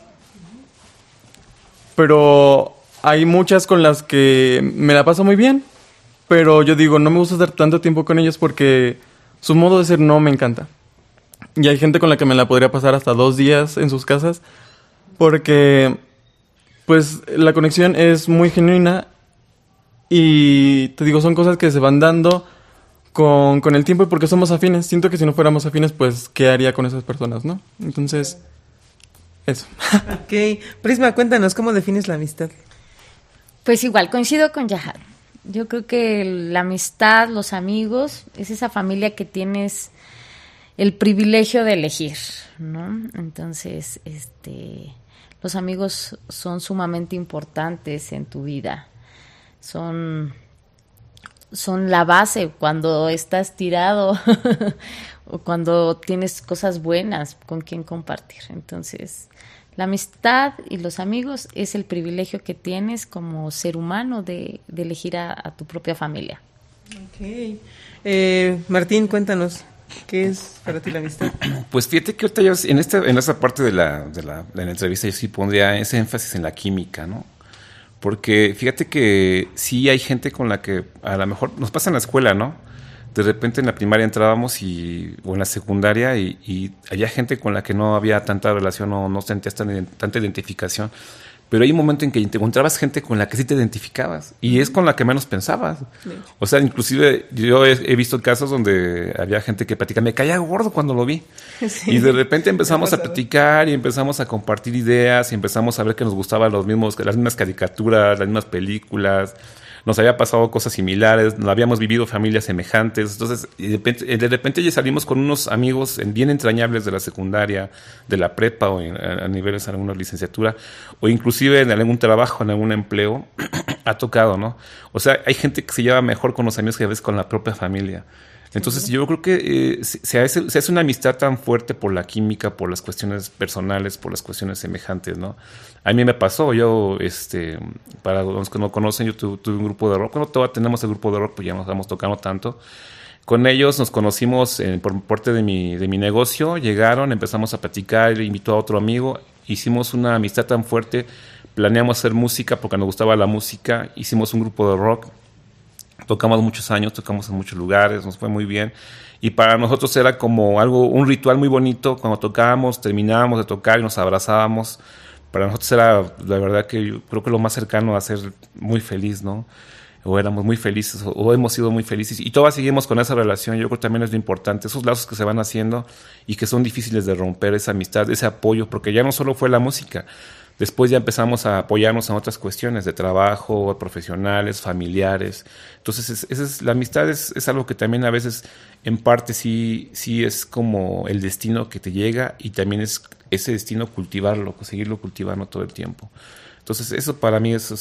pero hay muchas con las que me la paso muy bien, pero yo digo, no me gusta estar tanto tiempo con ellos porque su modo de ser no me encanta. Y hay gente con la que me la podría pasar hasta 2 días en sus casas porque pues la conexión es muy genuina y te digo, son cosas que se van dando con el tiempo y porque somos afines. Siento que si no fuéramos afines, pues ¿qué haría con esas personas, no? Entonces, eso. Ok, Prisma, cuéntanos, ¿cómo defines la amistad? Pues igual, coincido con Yahad. Yo creo que la amistad, los amigos, es esa familia que tienes el privilegio de elegir, ¿no? Entonces, los amigos son sumamente importantes en tu vida. Son la base cuando estás tirado o cuando tienes cosas buenas con quien compartir. Entonces, la amistad y los amigos es el privilegio que tienes como ser humano de elegir a tu propia familia. Ok. Martín, cuéntanos. ¿Qué es para ti la amistad? Pues fíjate que ahorita yo en esta parte de la entrevista yo sí pondría ese énfasis en la química, ¿no? Porque fíjate que sí hay gente con la que a lo mejor nos pasa en la escuela, ¿no? De repente en la primaria entrábamos o en la secundaria y había gente con la que no había tanta relación o no sentías tanta identificación. pero hay un momento en que te encontrabas gente con la que sí te identificabas y es con la que menos pensabas. O sea, inclusive yo he visto casos donde había gente que platica, me caía gordo cuando lo vi. Sí. Y de repente empezamos a platicar y empezamos a compartir ideas y empezamos a ver que nos gustaban las mismas caricaturas, las mismas películas. Nos había pasado cosas similares, no habíamos vivido familias semejantes. Entonces, de repente ya salimos con unos amigos bien entrañables de la secundaria, de la prepa o a niveles de alguna licenciatura, o inclusive en algún trabajo, en algún empleo, ha tocado, ¿no? O sea, hay gente que se lleva mejor con los amigos que a veces con la propia familia. Entonces yo creo que se hace una amistad tan fuerte por la química, por las cuestiones personales, por las cuestiones semejantes, ¿no? A mí me pasó, yo, para los que no conocen, yo tuve un grupo de rock. Bueno, todavía tenemos el grupo de rock, pues ya nos estamos tocando tanto. Con ellos nos conocimos por parte de mi negocio, llegaron, empezamos a platicar, le invitó a otro amigo, hicimos una amistad tan fuerte, planeamos hacer música porque nos gustaba la música, hicimos un grupo de rock. Tocamos muchos años, tocamos en muchos lugares, nos fue muy bien. Y para nosotros era como un ritual muy bonito. Cuando tocábamos, terminábamos de tocar y nos abrazábamos. Para nosotros era, la verdad, que yo creo que lo más cercano a ser muy feliz, ¿no? O éramos muy felices, o hemos sido muy felices. Y todavía seguimos con esa relación. Yo creo que también es lo importante. Esos lazos que se van haciendo y que son difíciles de romper, esa amistad, ese apoyo. Porque ya no solo fue la música. Después ya empezamos a apoyarnos en otras cuestiones de trabajo, profesionales, familiares. Entonces, la amistad es algo que también a veces, en parte, sí es como el destino que te llega y también es ese destino cultivarlo, seguirlo cultivando todo el tiempo. Entonces, eso para mí es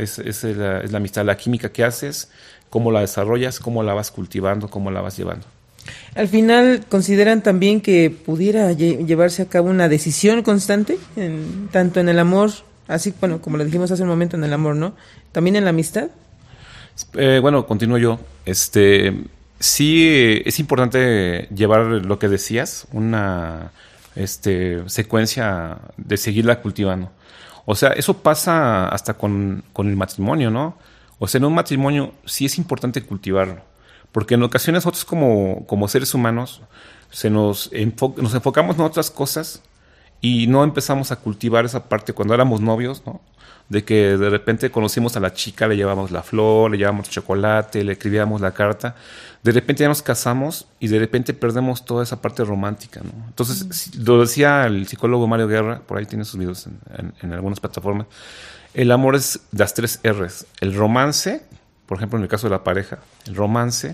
la amistad, la química que haces, cómo la desarrollas, cómo la vas cultivando, cómo la vas llevando. Al final, ¿consideran también que pudiera llevarse a cabo una decisión constante, tanto en el amor, así, bueno, como lo dijimos hace un momento, en el amor, ¿no? ¿También en la amistad? Bueno, continúo yo. Sí, es importante llevar lo que decías, una secuencia de seguirla cultivando. O sea, eso pasa hasta con el matrimonio, ¿no? O sea, en un matrimonio sí es importante cultivarlo. Porque en ocasiones nosotros como seres humanos nos enfocamos en otras cosas y no empezamos a cultivar esa parte cuando éramos novios, ¿no? De que de repente conocimos a la chica, le llevamos la flor, le llevamos chocolate, le escribíamos la carta. De repente ya nos casamos y de repente perdemos toda esa parte romántica, ¿no? Entonces, lo decía el psicólogo Mario Guerra, por ahí tiene sus videos en algunas plataformas. El amor es las 3 R's. El romance, por ejemplo, en el caso de la pareja, el romance,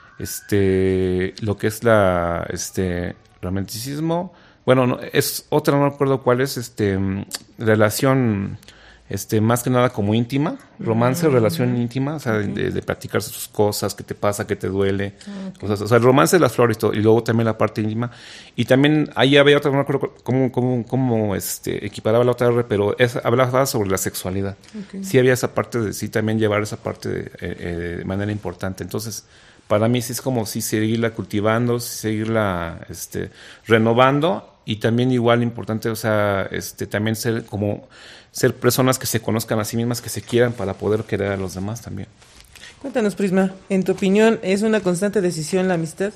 lo que es romanticismo, bueno, no, es otra, no recuerdo cuál es, relación, más que nada como íntima, romance, relación íntima, o sea, de platicarse sus cosas, qué te pasa, qué te duele, cosas, o sea, el romance de las flores y luego también la parte íntima, y también ahí había otra, no recuerdo cómo equiparaba la otra R, pero hablaba sobre la sexualidad. Sí había esa parte de, sí también llevar esa parte de manera importante. Entonces, para mí sí es como sí seguirla cultivando, seguirla renovando, y también igual importante, o sea, también ser personas que se conozcan a sí mismas, que se quieran para poder querer a los demás también. Cuéntanos, Prisma, en tu opinión, ¿es una constante decisión la amistad?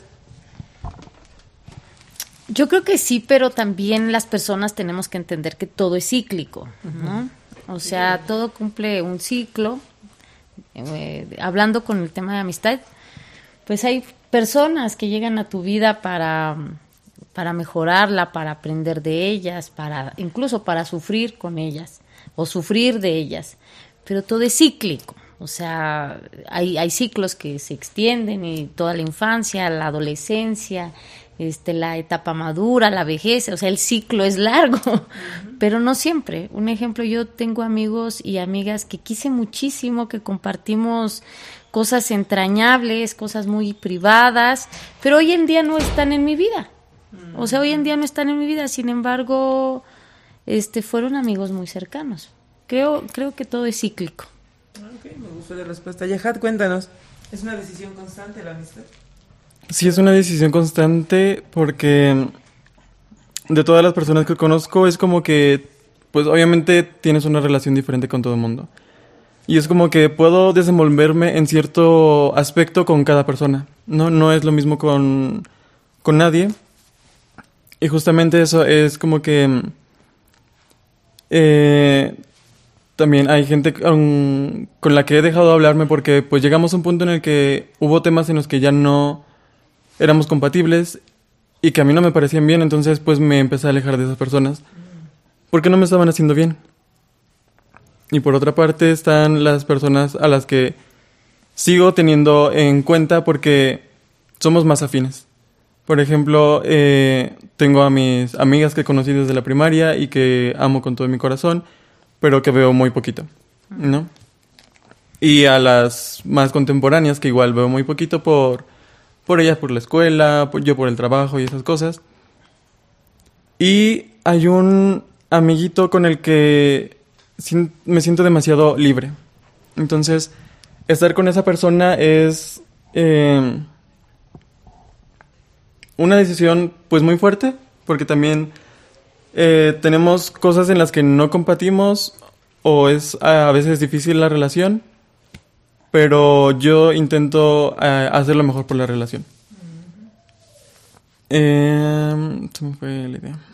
Yo creo que sí, pero también las personas tenemos que entender que todo es cíclico, ¿no? O sea, todo cumple un ciclo. Hablando con el tema de amistad, pues hay personas que llegan a tu vida para mejorarla, para aprender de ellas, incluso para sufrir con ellas o sufrir de ellas, pero todo es cíclico. O sea, hay ciclos que se extienden, y toda la infancia, la adolescencia, la etapa madura, la vejez, o sea, el ciclo es largo, pero no siempre. Un ejemplo, yo tengo amigos y amigas que quise muchísimo, que compartimos cosas entrañables, cosas muy privadas, pero hoy en día no están en mi vida. O sea, hoy en día no están en mi vida, sin embargo, fueron amigos muy cercanos. Creo que todo es cíclico. Ok, me gustó la respuesta. Yahat, cuéntanos, ¿es una decisión constante la amistad? Sí, es una decisión constante porque de todas las personas que conozco es como que, pues obviamente tienes una relación diferente con todo el mundo. Y es como que puedo desenvolverme en cierto aspecto con cada persona. No es lo mismo con nadie. Y justamente eso es como que también hay gente con la que he dejado de hablarme porque pues llegamos a un punto en el que hubo temas en los que ya no éramos compatibles y que a mí no me parecían bien, entonces pues me empecé a alejar de esas personas porque no me estaban haciendo bien. Y por otra parte están las personas a las que sigo teniendo en cuenta porque somos más afines. Por ejemplo, tengo a mis amigas que conocí desde la primaria y que amo con todo mi corazón, pero que veo muy poquito, ¿no? Y a las más contemporáneas, que igual veo muy poquito por ellas, por la escuela, yo por el trabajo y esas cosas. Y hay un amiguito con el que me siento demasiado libre. Entonces, estar con esa persona es una decisión pues muy fuerte, porque también tenemos cosas en las que no compartimos o es a veces difícil la relación, pero yo intento hacer lo mejor por la relación. Se me fue la idea.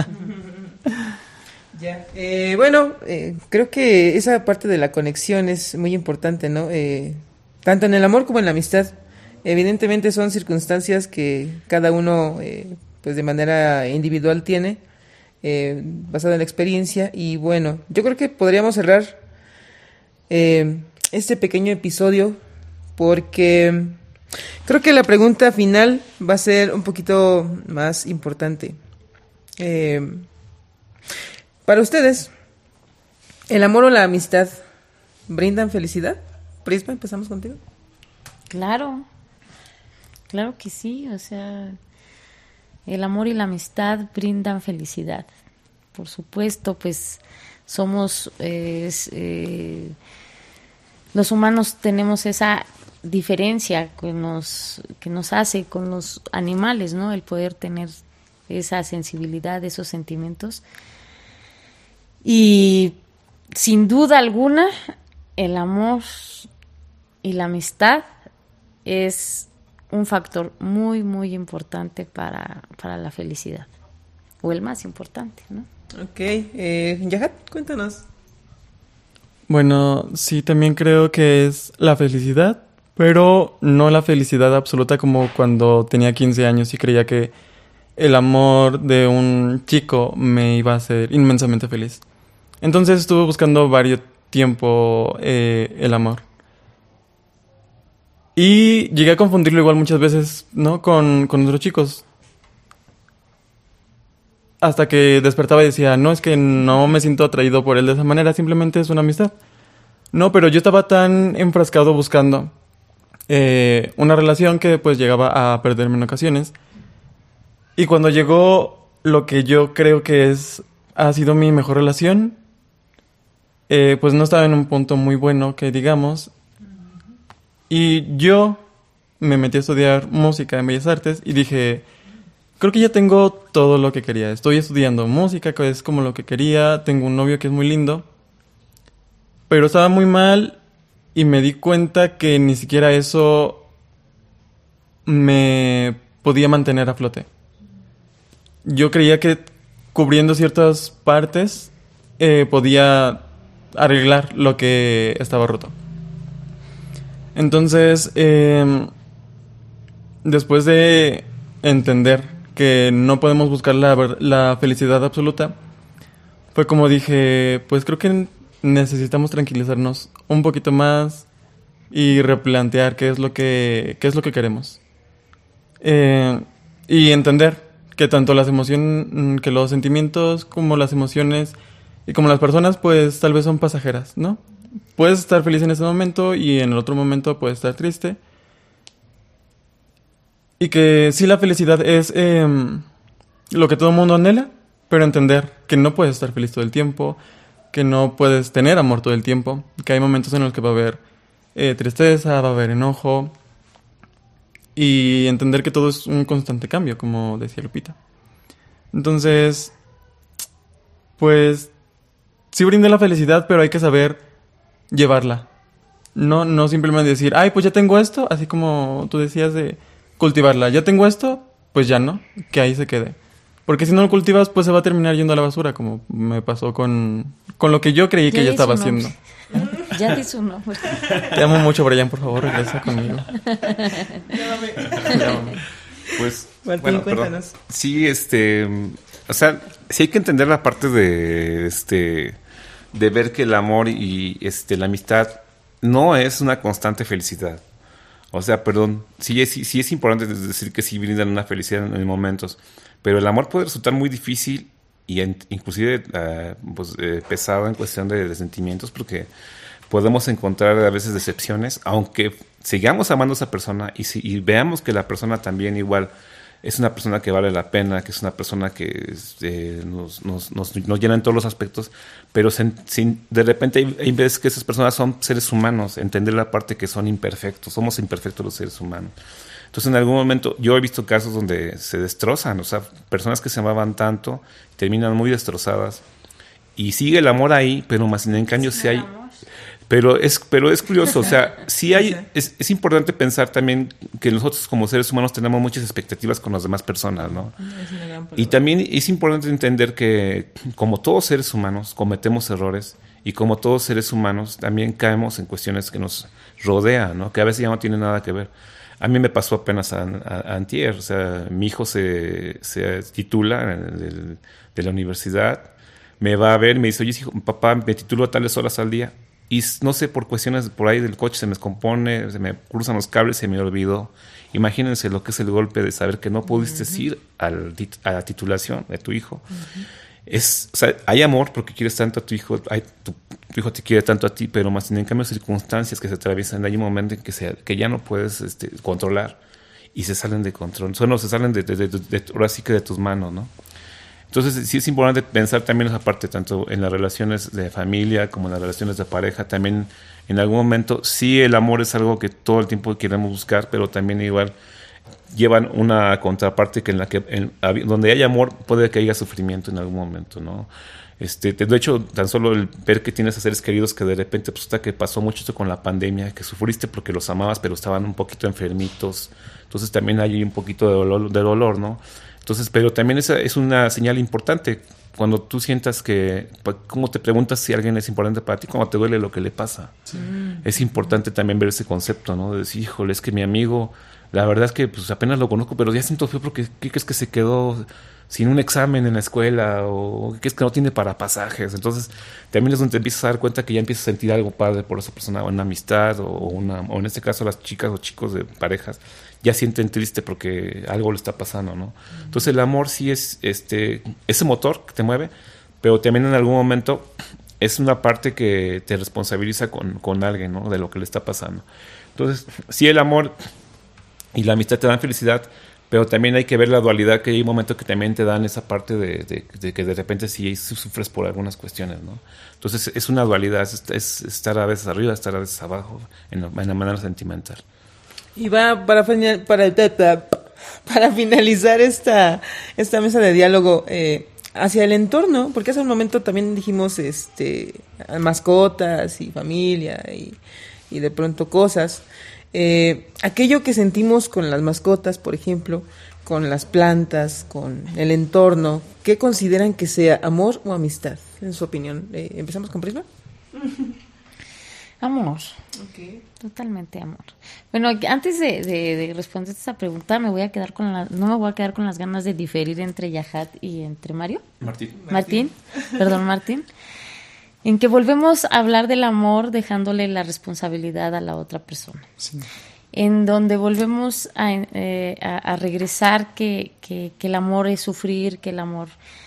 Ya. Bueno, creo que esa parte de la conexión es muy importante, ¿no? Tanto en el amor como en la amistad. Evidentemente son circunstancias que cada uno, pues de manera individual tiene, basada en la experiencia. Y bueno, yo creo que podríamos cerrar este pequeño episodio porque creo que la pregunta final va a ser un poquito más importante. Para ustedes, ¿el amor o la amistad brindan felicidad? Prisma, empezamos contigo. Claro que sí, o sea, el amor y la amistad brindan felicidad. Por supuesto, pues somos, los humanos tenemos esa diferencia que nos hace con los animales, ¿no? El poder tener esa sensibilidad, esos sentimientos. Y sin duda alguna, el amor y la amistad es un factor muy, muy importante para la felicidad. O el más importante, ¿no? Ok. Yahat, cuéntanos. Bueno, sí, también creo que es la felicidad, pero no la felicidad absoluta como cuando tenía 15 años y creía que el amor de un chico me iba a hacer inmensamente feliz. Entonces estuve buscando varios tiempo el amor. Y llegué a confundirlo igual muchas veces, ¿no? Con otros chicos. Hasta que despertaba y decía, no, es que no me siento atraído por él de esa manera, simplemente es una amistad. No, pero yo estaba tan enfrascado buscando una relación que pues llegaba a perderme en ocasiones. Y cuando llegó lo que yo creo que ha sido mi mejor relación, pues no estaba en un punto muy bueno, que digamos. Y yo me metí a estudiar música en Bellas Artes y dije, creo que ya tengo todo lo que quería. Estoy estudiando música, que es como lo que quería. Tengo un novio que es muy lindo. Pero estaba muy mal y me di cuenta que ni siquiera eso me podía mantener a flote. Yo creía que cubriendo ciertas partes podía arreglar lo que estaba roto. Entonces, después de entender que no podemos buscar la felicidad absoluta, fue como dije, pues creo que necesitamos tranquilizarnos un poquito más y replantear qué es lo que queremos. Y entender que tanto las emociones, que los sentimientos como las emociones y como las personas, pues tal vez son pasajeras, ¿no? Puedes estar feliz en ese momento y en el otro momento puedes estar triste. Y que sí, la felicidad es lo que todo el mundo anhela, pero entender que no puedes estar feliz todo el tiempo, que no puedes tener amor todo el tiempo, que hay momentos en los que va a haber tristeza, va a haber enojo, y entender que todo es un constante cambio, como decía Lupita. Entonces, pues sí brinda la felicidad, pero hay que saber llevarla. No simplemente decir, ay, pues ya tengo esto, así como tú decías de cultivarla. Ya tengo esto, pues ya no, que ahí se quede. Porque si no lo cultivas, pues se va a terminar yendo a la basura, como me pasó con lo que yo creí que ella estaba haciendo. Ya di su nombre. Te amo mucho, Brian, por favor, regresa conmigo. Llámame. Pues, Martín, bueno, cuéntanos. perdón. Sí, o sea, sí hay que entender la parte de ver que el amor y la amistad no es una constante felicidad. O sea, perdón, sí es importante decir que sí brindan una felicidad en momentos, pero el amor puede resultar muy difícil y inclusive pesado en cuestión de sentimientos, porque podemos encontrar a veces decepciones, aunque sigamos amando a esa persona y veamos que la persona también igual es una persona que vale la pena, que es una persona que nos llena en todos los aspectos, pero de repente hay veces que esas personas son seres humanos, entender la parte que son imperfectos, somos imperfectos los seres humanos. Entonces en algún momento yo he visto casos donde se destrozan, o sea, personas que se amaban tanto, terminan muy destrozadas, y sigue el amor ahí, pero más en cambio sí hay... Pero es curioso, o sea, sí hay, es importante pensar también que nosotros como seres humanos tenemos muchas expectativas con las demás personas, ¿no? Y también es importante entender que como todos seres humanos cometemos errores y como todos seres humanos también caemos en cuestiones que nos rodean, ¿no? Que a veces ya no tienen nada que ver. A mí me pasó apenas antier, o sea, mi hijo se titula de la universidad, me va a ver, me dice, oye, hijo, papá, me titulo a tales horas al día. Y no sé, por cuestiones por ahí del coche se me descompone, se me cruzan los cables, se me olvidó. Imagínense lo que es el golpe de saber que no pudiste ir a la titulación de tu hijo. O sea, hay amor porque quieres tanto a tu hijo, tu hijo te quiere tanto a ti, pero más en cambio circunstancias que se atraviesan, hay un momento en que ya no puedes controlar y se salen de control. Solo se salen ahora sí que de tus manos, ¿no? Entonces sí es importante pensar también esa parte, tanto en las relaciones de familia como en las relaciones de pareja. También en algún momento sí el amor es algo que todo el tiempo queremos buscar, pero también igual llevan una contraparte que donde hay amor puede que haya sufrimiento en algún momento, ¿no? De hecho, tan solo el ver que tienes a seres queridos que de repente pues, que pasó mucho esto con la pandemia, que sufriste porque los amabas pero estaban un poquito enfermitos, entonces también hay un poquito de dolor, ¿no? Entonces, pero también esa es una señal importante. Cuando tú sientas ¿cómo te preguntas si alguien es importante para ti? Cuando te duele lo que le pasa. Sí. Es importante también ver ese concepto, ¿no? De decir, híjole, es que mi amigo, la verdad es que pues apenas lo conozco, pero ya siento feo porque ¿qué crees que se quedó sin un examen en la escuela? ¿O qué es que no tiene para pasajes? Entonces, también es donde te empiezas a dar cuenta que ya empiezas a sentir algo padre por esa persona, o una amistad, o en este caso las chicas o chicos de parejas, ya sienten triste porque algo le está pasando, ¿no? Entonces el amor sí es ese motor que te mueve, pero también en algún momento es una parte que te responsabiliza con alguien, ¿no? De lo que le está pasando. Entonces, sí el amor y la amistad te dan felicidad, pero también hay que ver la dualidad, que hay un momento que también te dan esa parte de que de repente sí sufres por algunas cuestiones, ¿no? Entonces es una dualidad, es estar a veces arriba, estar a veces abajo, en la manera sentimental. Y va para finalizar esta mesa de diálogo hacia el entorno, porque hace un momento también dijimos mascotas y familia y de pronto cosas. Aquello que sentimos con las mascotas, por ejemplo, con las plantas, con el entorno, ¿qué consideran que sea amor o amistad, en su opinión? ¿Empezamos con Prisma? Amor. Okay. Totalmente amor. Bueno, antes de responder esta pregunta, no me voy a quedar con las ganas de diferir entre Yahat y entre Mario. Martín. En que volvemos a hablar del amor dejándole la responsabilidad a la otra persona. Sí. En donde volvemos a regresar que el amor es sufrir, que el amor...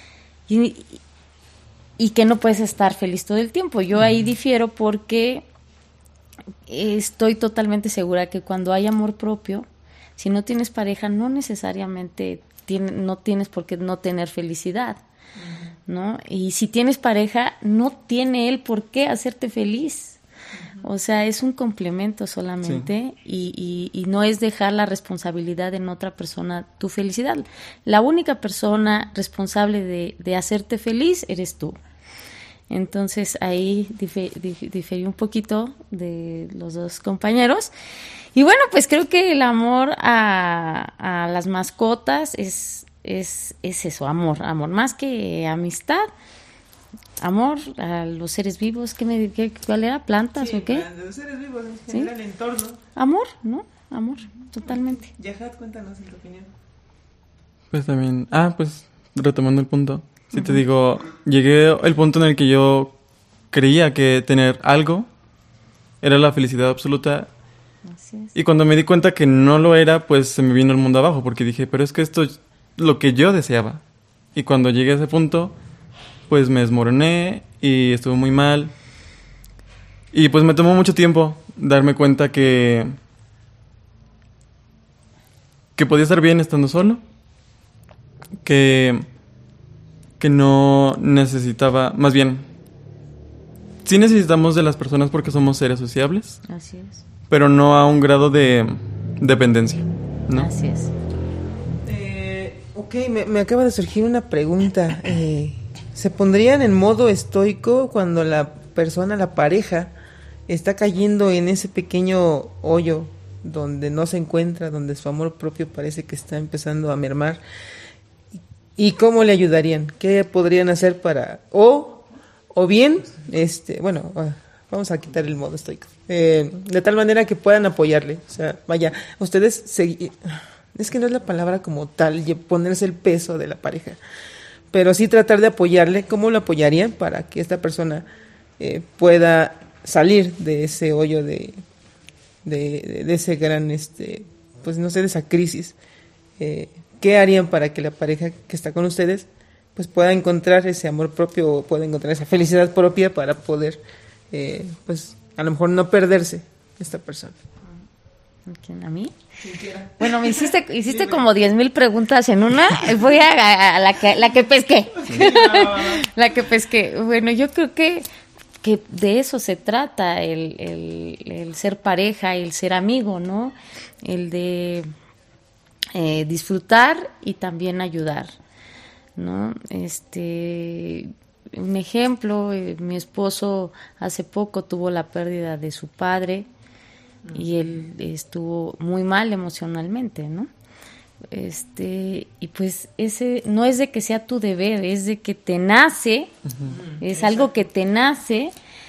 Y que no puedes estar feliz todo el tiempo. Yo ahí difiero porque estoy totalmente segura que cuando hay amor propio, si no tienes pareja, no necesariamente no tienes por qué no tener felicidad, ¿no? Y si tienes pareja, no tiene él por qué hacerte feliz. O sea, es un complemento solamente, sí. y no es dejar la responsabilidad en otra persona tu felicidad. La única persona responsable de hacerte feliz eres tú. Entonces ahí diferí un poquito de los dos compañeros. Y bueno, pues creo que el amor a las mascotas es es eso, amor, más que amistad, amor a los seres vivos. ¿Cuál era? ¿Plantas o qué? A los seres vivos en general, el entorno. Amor, ¿no? Amor, totalmente. Yahat, cuéntanos en tu opinión. Pues también, pues retomando el punto, si te digo, llegué al punto en el que yo creía que tener algo era la felicidad absoluta. Así es. Y cuando me di cuenta que no lo era, pues se me vino el mundo abajo, porque dije, pero es que esto es lo que yo deseaba. Y cuando llegué a ese punto, pues me desmoroné y estuve muy mal. Y pues me tomó mucho tiempo darme cuenta que podía estar bien estando solo, que no necesitaba, más bien, sí necesitamos de las personas porque somos seres sociables, Así es. pero no a un grado de dependencia, ¿no? Así es. Ok, me acaba de surgir una pregunta. ¿Se pondrían en modo estoico cuando la persona, la pareja, está cayendo en ese pequeño hoyo donde no se encuentra, donde su amor propio parece que está empezando a mermar? ¿Y cómo le ayudarían? ¿Qué podrían hacer para... O bien, vamos a quitar el modo estoico. De tal manera que puedan apoyarle. O sea, vaya, ustedes... Es que no es la palabra como tal, ponerse el peso de la pareja. Pero sí tratar de apoyarle. ¿Cómo lo apoyarían para que esta persona pueda salir de ese hoyo, de ese gran, pues no sé, de esa crisis? ¿Qué harían para que la pareja que está con ustedes pues pueda encontrar ese amor propio, o pueda encontrar esa felicidad propia para poder, pues a lo mejor no perderse esta persona? ¿Quién, a mí? Bueno, me hiciste como 10,000 preguntas en una. Voy a la que pesqué. La que pesqué. Bueno, yo creo que de eso se trata el ser pareja, el ser amigo, ¿no? El de disfrutar y también ayudar, ¿no? Un ejemplo, mi esposo hace poco tuvo la pérdida de su padre y él estuvo muy mal emocionalmente, ¿no? Y pues ese no es de que sea tu deber, es de que te nace, es algo que te nace,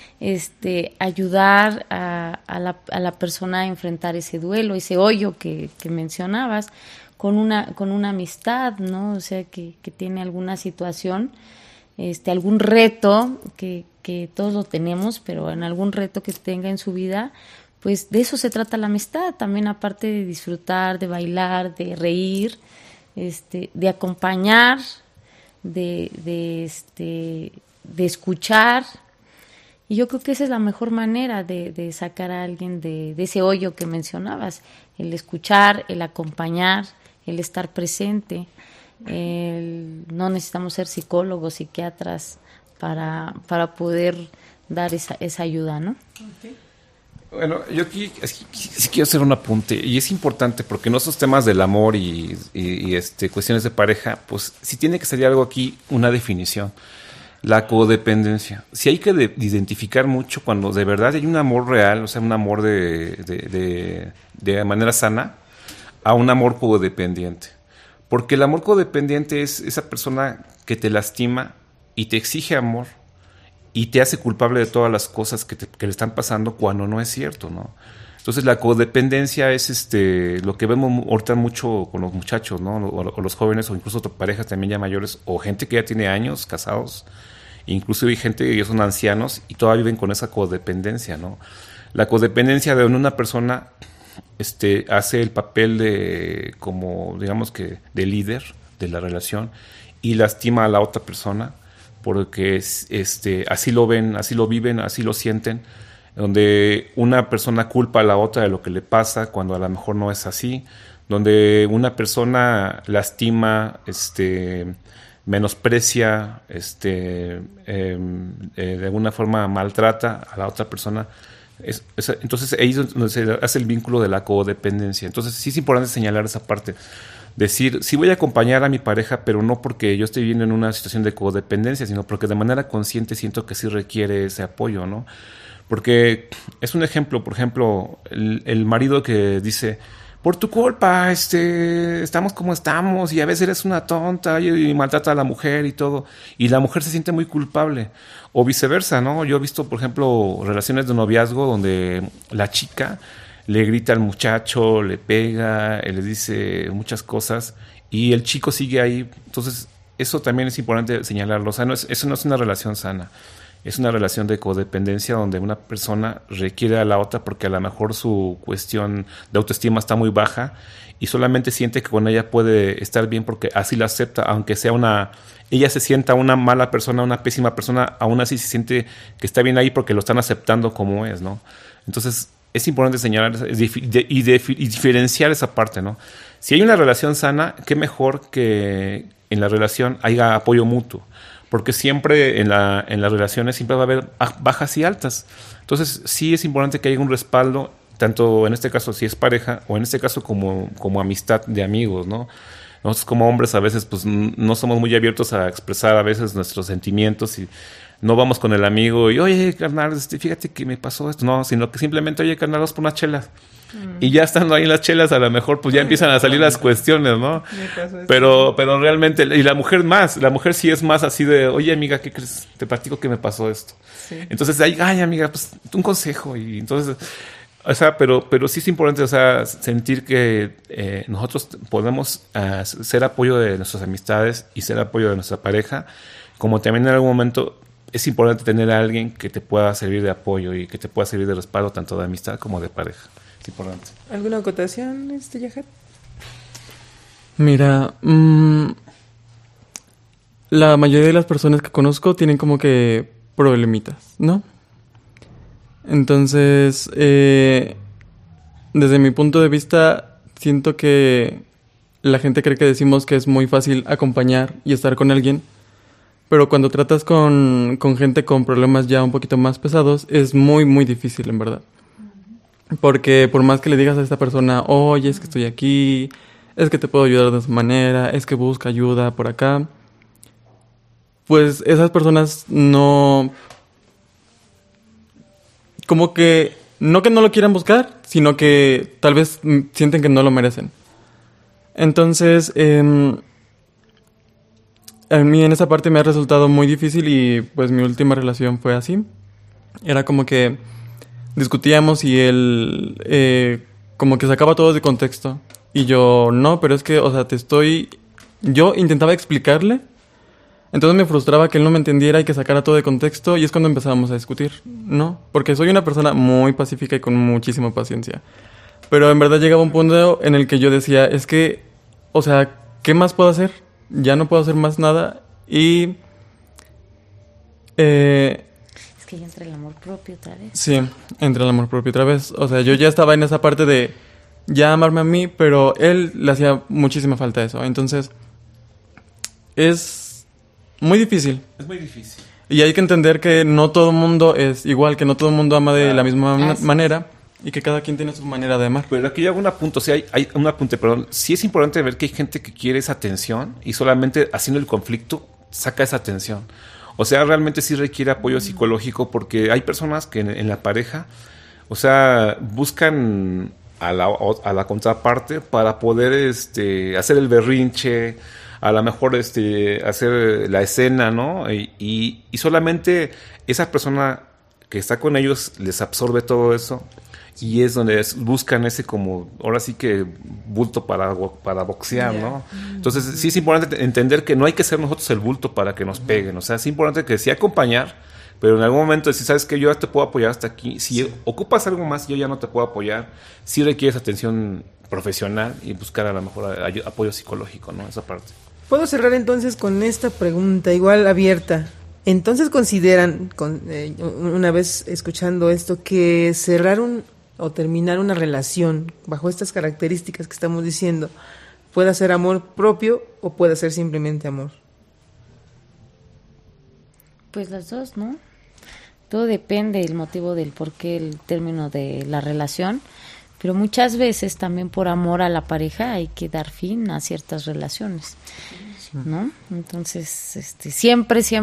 ayudar a la persona a enfrentar ese duelo, ese hoyo que mencionabas, con una amistad, ¿no? O sea, que tiene alguna situación, algún reto que todos lo tenemos, pero en algún reto que tenga en su vida, pues de eso se trata la amistad, también aparte de disfrutar, de bailar, de reír, de acompañar, de escuchar. Y yo creo que esa es la mejor manera de sacar a alguien de ese hoyo que mencionabas, el escuchar, el acompañar, el estar presente. No necesitamos ser psicólogos, psiquiatras para poder dar esa ayuda, ¿no? Okay. Bueno, yo aquí sí quiero hacer un apunte, y es importante porque en esos temas del amor y cuestiones de pareja, pues sí tiene que salir algo aquí, una definición. La codependencia. Sí hay que identificar mucho cuando de verdad hay un amor real, o sea, un amor de manera sana, a un amor codependiente. Porque el amor codependiente es esa persona que te lastima y te exige amor y te hace culpable de todas las cosas que le están pasando cuando no es cierto, ¿no? Entonces la codependencia es lo que vemos ahorita mucho con los muchachos, ¿no? O los jóvenes, o incluso parejas también ya mayores, o gente que ya tiene años casados, incluso hay gente que ya son ancianos y todavía viven con esa codependencia, ¿no? La codependencia de una persona hace el papel de, como digamos que de líder de la relación, y lastima a la otra persona porque así lo ven, así lo viven, así lo sienten, donde una persona culpa a la otra de lo que le pasa cuando a lo mejor no es así, donde una persona lastima, menosprecia, de alguna forma maltrata a la otra persona. Entonces ahí es donde se hace el vínculo de la codependencia. Entonces sí es importante señalar esa parte. Decir, sí voy a acompañar a mi pareja, pero no porque yo esté viviendo en una situación de codependencia, sino porque de manera consciente siento que sí requiere ese apoyo, ¿no? Porque es un ejemplo, por ejemplo, el marido que dice, por tu culpa, estamos como estamos y a veces eres una tonta y maltrata a la mujer y todo. Y la mujer se siente muy culpable. O viceversa, ¿no? Yo he visto, por ejemplo, relaciones de noviazgo donde la chica le grita al muchacho, le pega, le dice muchas cosas y el chico sigue ahí. Entonces, eso también es importante señalarlo. O sea, eso no es una relación sana. Es una relación de codependencia donde una persona requiere a la otra porque a lo mejor su cuestión de autoestima está muy baja y solamente siente que con ella puede estar bien porque así la acepta, aunque sea ella se sienta una mala persona, una pésima persona, aún así se siente que está bien ahí porque lo están aceptando como es, ¿no? Entonces, es importante señalar y diferenciar esa parte, ¿no? Si hay una relación sana, qué mejor que en la relación haya apoyo mutuo. Porque siempre en las relaciones siempre va a haber bajas y altas. Entonces, sí es importante que haya un respaldo, tanto en este caso si es pareja, o en este caso como amistad de amigos, ¿no? Nosotros como hombres a veces pues no somos muy abiertos a expresar a veces nuestros sentimientos y no vamos con el amigo y, oye, carnal, fíjate que me pasó esto. No, sino que simplemente, oye, carnal, vamos por unas chelas. Y ya estando ahí en las chelas, a lo mejor pues ya empiezan a salir las cuestiones, ¿no? Pero realmente, y la mujer sí es más así de, oye, amiga, ¿qué crees? Te platico que me pasó esto. Sí. Entonces, ay, amiga, pues un consejo. Y entonces, o sea, pero sí es importante, o sea, sentir que nosotros podemos ser apoyo de nuestras amistades y ser apoyo de nuestra pareja, como también en algún momento es importante tener a alguien que te pueda servir de apoyo y que te pueda servir de respaldo tanto de amistad como de pareja. Es importante. ¿Alguna acotación, Yahat? Mira, la mayoría de las personas que conozco tienen como que problemitas, ¿no? Entonces, desde mi punto de vista, siento que la gente cree que decimos que es muy fácil acompañar y estar con alguien, pero cuando tratas con gente con problemas ya un poquito más pesados, es muy, muy difícil, en verdad. Porque por más que le digas a esta persona, oye, es que estoy aquí, es que te puedo ayudar de esa manera, es que busca ayuda por acá, pues esas personas no... Como que no lo quieran buscar, sino que tal vez sienten que no lo merecen. Entonces, a mí en esa parte me ha resultado muy difícil y pues mi última relación fue así. Era como que discutíamos y él como que sacaba todo de contexto. Y yo, no, pero es que, o sea, yo intentaba explicarle. Entonces me frustraba que él no me entendiera y que sacara todo de contexto. Y es cuando empezábamos a discutir, ¿no? Porque soy una persona muy pacífica y con muchísima paciencia. Pero en verdad llegaba un punto en el que yo decía, es que, o sea, ¿qué más puedo hacer? Ya no puedo hacer más nada. Y... es que ya entra el amor propio otra vez. Sí, entra el amor propio otra vez. O sea, yo ya estaba en esa parte de ya amarme a mí, pero él le hacía muchísima falta eso. Entonces, es muy difícil. Es muy difícil. Y hay que entender que no todo el mundo es igual, que no todo el mundo ama de la misma manera y que cada quien tiene su manera de amar. Pero aquí yo hago un apunte, o sea, hay un apunte, perdón. Sí es importante ver que hay gente que quiere esa atención y solamente haciendo el conflicto saca esa atención. O sea, realmente sí requiere apoyo psicológico porque hay personas que en la pareja, o sea, buscan a la contraparte para poder hacer el berrinche, a lo mejor hacer la escena, ¿no? Y solamente esa persona que está con ellos les absorbe todo eso y es donde buscan ese como, ahora sí que bulto para boxear, ¿no? Entonces sí es importante entender que no hay que ser nosotros el bulto para que nos peguen, o sea, es importante que sí acompañar, pero en algún momento si sabes que yo ya te puedo apoyar hasta aquí, si ocupas algo más yo ya no te puedo apoyar, sí requieres atención profesional y buscar a lo mejor apoyo psicológico, ¿no? Esa parte. Puedo cerrar entonces con esta pregunta, igual abierta. Entonces consideran, una vez escuchando esto, que cerrar o terminar una relación bajo estas características que estamos diciendo puede ser amor propio o puede ser simplemente amor. Pues las dos, ¿no? Todo depende del motivo del por qué el término de la relación, pero muchas veces también por amor a la pareja hay que dar fin a ciertas relaciones, ¿no? Entonces,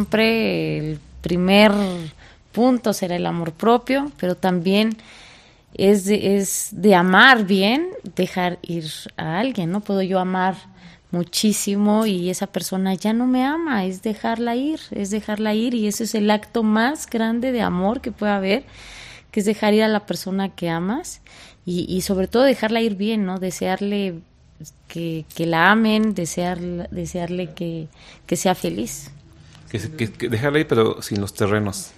siempre el primer punto será el amor propio, pero también es de amar bien, dejar ir a alguien, ¿no? Puedo yo amar muchísimo y esa persona ya no me ama, es dejarla ir y ese es el acto más grande de amor que puede haber, que es dejar ir a la persona que amas y sobre todo dejarla ir bien, ¿no? Desearle que la amen, desearle que sea feliz. Que dejarla ir, pero sin los terrenos.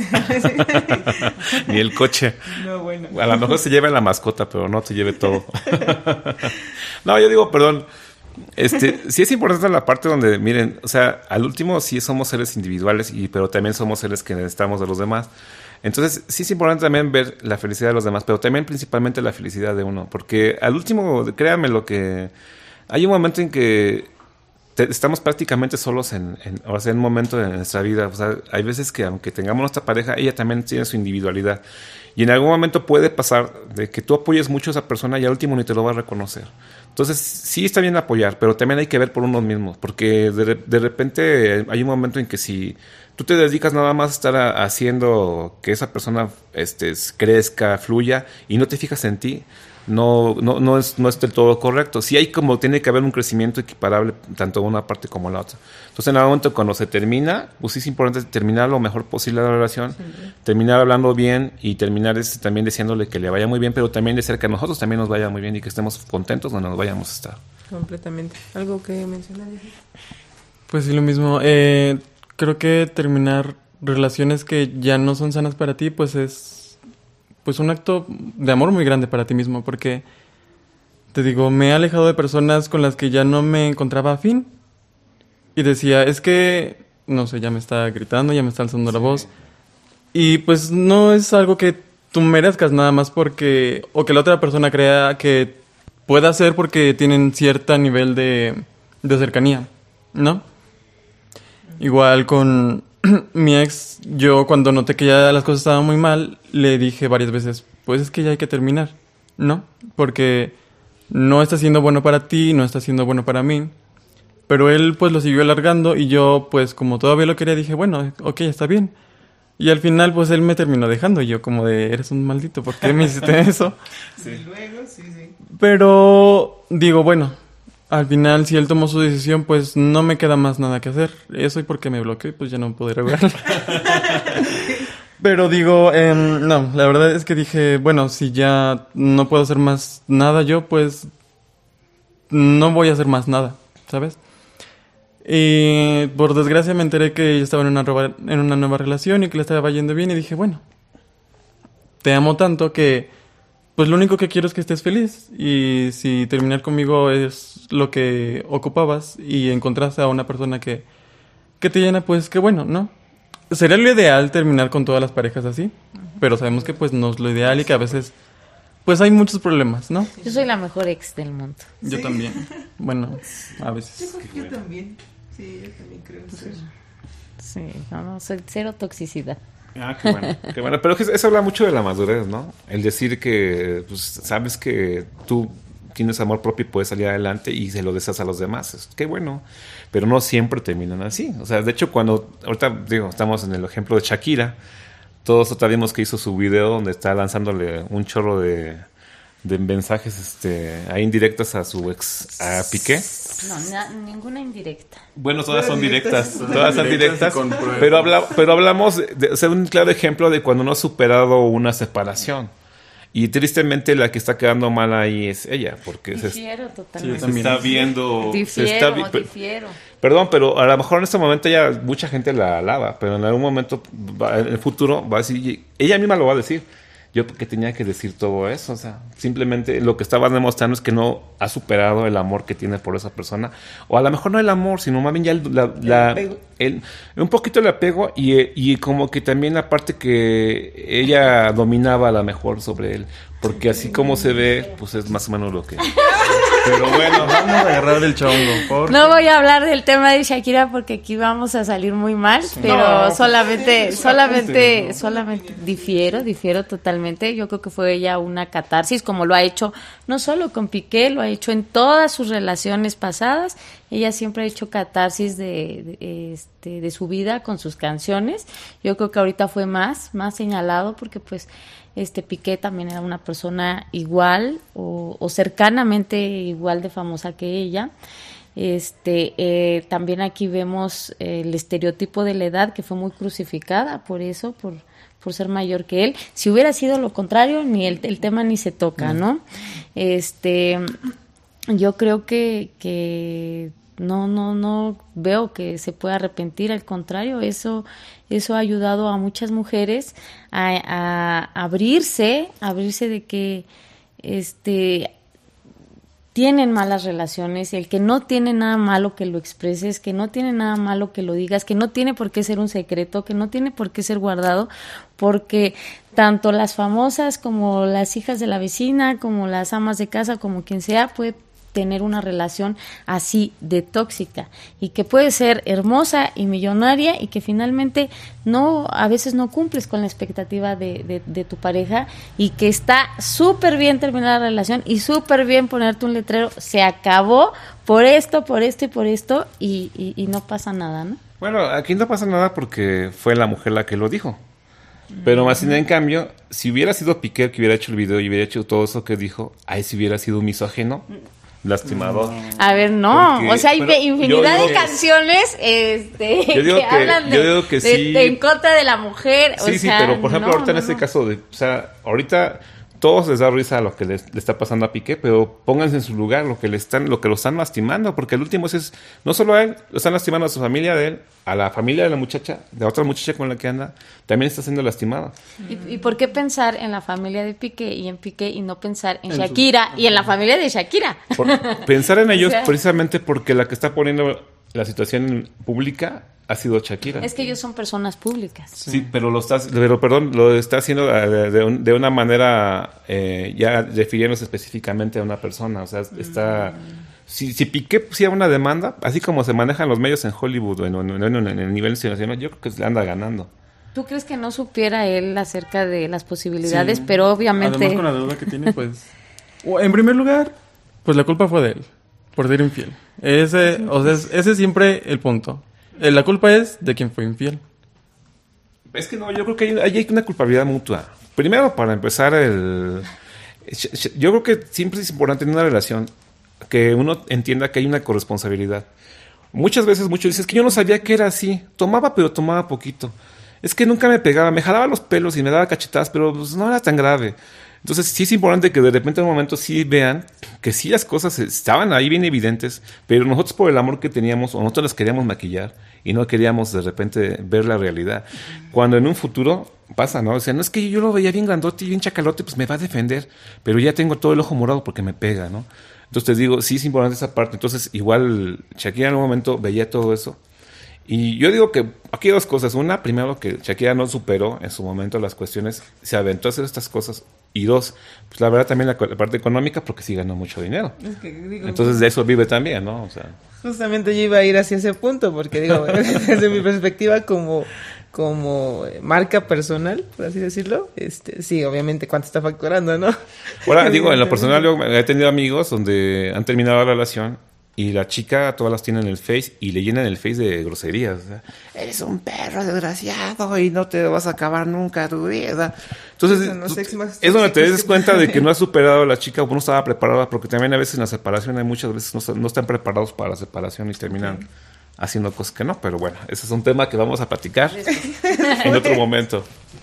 Ni el coche. No, bueno. A lo mejor se lleve la mascota, pero no se lleve todo. No, yo digo, perdón. Sí es importante la parte donde, miren, o sea, al último sí somos seres individuales, pero también somos seres que necesitamos de los demás. Entonces, sí es importante también ver la felicidad de los demás, pero también principalmente la felicidad de uno. Porque al último, créanme lo que... Hay un momento en que estamos prácticamente solos en un momento de nuestra vida. O sea, hay veces que aunque tengamos nuestra pareja, ella también tiene su individualidad. Y en algún momento puede pasar de que tú apoyes mucho a esa persona y al último ni te lo va a reconocer. Entonces, sí está bien apoyar, pero también hay que ver por unos mismos. Porque de repente hay un momento en que si tú te dedicas nada más a estar haciendo que esa persona crezca, fluya, y no te fijas en ti, no es del todo correcto. Sí hay tiene que haber un crecimiento equiparable tanto de una parte como la otra. Entonces en algún momento cuando se termina, pues sí es importante terminar lo mejor posible la relación, sí, terminar hablando bien y terminar también deseándole que le vaya muy bien, pero también desear que a nosotros también nos vaya muy bien y que estemos contentos donde nos vayamos a estar. Completamente. ¿Algo que mencionar? Pues sí, lo mismo. Creo que terminar relaciones que ya no son sanas para ti, pues es un acto de amor muy grande para ti mismo, porque te digo, me he alejado de personas con las que ya no me encontraba afín y decía, es que, no sé, ya me está gritando, ya me está alzando la voz, y pues no es algo que tú merezcas nada más porque, o que la otra persona crea que pueda ser porque tienen cierto nivel de cercanía, ¿no? Igual con mi ex, yo cuando noté que ya las cosas estaban muy mal, le dije varias veces, pues es que ya hay que terminar, ¿no? Porque no está siendo bueno para ti, no está siendo bueno para mí. Pero él pues lo siguió alargando y yo pues como todavía lo quería dije, bueno, ok, está bien. Y al final pues él me terminó dejando y yo como de, eres un maldito, ¿por qué me hiciste eso? Sí. Luego, sí. Pero digo, bueno, al final si él tomó su decisión pues no me queda más nada que hacer. Eso y porque me bloqueó y pues ya no pude regularlo. Pero digo, no, la verdad es que dije, bueno, si ya no puedo hacer más nada yo, pues no voy a hacer más nada, ¿sabes? Y por desgracia me enteré que ella estaba en una nueva relación y que le estaba yendo bien y dije, bueno, te amo tanto que pues lo único que quiero es que estés feliz y si terminar conmigo es lo que ocupabas y encontraste a una persona que te llena, pues qué bueno, ¿no? Sería lo ideal terminar con todas las parejas así, pero sabemos que pues no es lo ideal y que a veces pues hay muchos problemas, ¿no? Yo soy la mejor ex del mundo. Yo también. Bueno, a veces. Yo creo que yo también. Sí, yo también creo ser. Sí, no, soy cero toxicidad. Ah, qué bueno, qué bueno. Pero eso habla mucho de la madurez, ¿no? El decir que pues, sabes que tú tienes amor propio y puedes salir adelante y se lo deseas a los demás. Qué bueno. Pero no siempre terminan así. O sea, de hecho, ahorita digo, estamos en el ejemplo de Shakira. Todos vimos que hizo su video donde está lanzándole un chorro de mensajes ahí indirectas a su ex, a Piqué. No, ninguna indirecta. Bueno, todas son directas. Todas son directas. Pero hablamos de ser un claro ejemplo de cuando no ha superado una separación. Y tristemente la que está quedando mal ahí es ella, porque difiero totalmente. Se está viendo... Difiero. Perdón, pero a lo mejor en este momento ya mucha gente la alaba, pero en algún momento, en el futuro, va a decir... Ella misma lo va a decir. Yo porque tenía que decir todo eso, o sea, simplemente lo que estaba demostrando es que no ha superado el amor que tiene por esa persona, o a lo mejor no el amor, sino más bien ya un poquito el apego y como que también la parte que ella dominaba a lo mejor sobre él, porque así como se ve, pues es más o menos lo que... Pero bueno, vamos a agarrar del chongo. No voy a hablar del tema de Shakira porque aquí vamos a salir muy mal, pero solamente difiero totalmente. Yo creo que fue ella una catarsis, como lo ha hecho no solo con Piqué, lo ha hecho en todas sus relaciones pasadas. Ella siempre ha hecho catarsis de su vida con sus canciones. Yo creo que ahorita fue más señalado porque pues Piqué también era una persona igual o cercanamente igual de famosa que ella. También aquí vemos el estereotipo de la edad, que fue muy crucificada por eso, por ser mayor que él. Si hubiera sido lo contrario, ni el tema ni se toca, ¿no? Yo creo que no veo que se pueda arrepentir, al contrario, eso ha ayudado a muchas mujeres a abrirse de que tienen malas relaciones, el que no tiene nada malo que lo expreses, que no tiene nada malo que lo digas, que no tiene por qué ser un secreto, que no tiene por qué ser guardado, porque tanto las famosas como las hijas de la vecina, como las amas de casa, como quien sea, puede tener una relación así de tóxica y que puede ser hermosa y millonaria y que finalmente a veces no cumples con la expectativa de tu pareja, y que está súper bien terminar la relación y súper bien ponerte un letrero, se acabó por esto y no pasa nada, ¿no? Bueno, aquí no pasa nada porque fue la mujer la que lo dijo. Pero más sin en cambio, si hubiera sido Piqué el que hubiera hecho el video y hubiera hecho todo eso que dijo, ahí sí hubiera sido un misógino, lastimador. A ver, no. Porque, o sea, hay infinidad de canciones que hablan en contra de la mujer. Sí, pero por ejemplo, ahorita en este caso, ahorita todos les da risa a lo que le está pasando a Piqué, pero pónganse en su lugar, lo que lo están lastimando, porque el último es no solo a él, lo están lastimando a su familia de él, a la familia de la muchacha, de otra muchacha con la que anda, también está siendo lastimada. ¿Y por qué pensar en la familia de Piqué y en Piqué y no pensar en Shakira y en la familia de Shakira? Pensar en ellos precisamente porque la que está poniendo la situación pública ha sido Shakira. Es que ellos son personas públicas. Sí, pero lo está haciendo de una manera ya refiriéndose específicamente a una persona. O sea, si Piqué pusiera una demanda, así como se manejan los medios en Hollywood o en el nivel internacional, yo creo que le anda ganando. ¿Tú crees que no supiera él acerca de las posibilidades? Sí. Pero obviamente... Además, con la deuda que tiene, pues... En primer lugar, pues la culpa fue de él, por ser infiel. Ese es siempre el punto. La culpa es de quien fue infiel. Es que no, yo creo que hay una culpabilidad mutua. Primero, para empezar, yo creo que siempre es importante en una relación que uno entienda que hay una corresponsabilidad. Muchas veces muchos dicen, es que yo no sabía que era así. Tomaba, pero tomaba poquito. Es que nunca me pegaba, me jalaba los pelos y me daba cachetadas, pero pues no era tan grave. Entonces sí es importante que de repente en un momento sí vean que sí las cosas estaban ahí bien evidentes, pero nosotros por el amor que teníamos, o nosotros las queríamos maquillar y no queríamos de repente ver la realidad. Cuando en un futuro pasa, ¿no? O sea, no es que yo lo veía bien grandote y bien chacalote, pues me va a defender, pero ya tengo todo el ojo morado porque me pega, ¿no? Entonces te digo, sí es importante esa parte. Entonces igual Shakira en un momento veía todo eso. Y yo digo que aquí hay dos cosas. Una, primero, que Shakira no superó en su momento las cuestiones, se aventó a hacer estas cosas. Y dos, pues la verdad también la parte económica, porque sí ganó mucho dinero. Es que, entonces de eso vive también, ¿no? O sea, justamente yo iba a ir hacia ese punto, porque digo, desde mi perspectiva como marca personal, por así decirlo, sí, obviamente cuánto está facturando, ¿no? Ahora, digo, en lo personal yo he tenido amigos donde han terminado la relación y la chica todas las tiene en el Face y le llenan el Face de groserías. O sea, eres un perro desgraciado y no te vas a acabar nunca tu vida. Entonces, es donde te des cuenta de que no has superado a la chica o no estaba preparada, porque también a veces en la separación hay muchas veces no están preparados para la separación y terminan haciendo cosas que no. Pero bueno, ese es un tema que vamos a platicar en otro momento.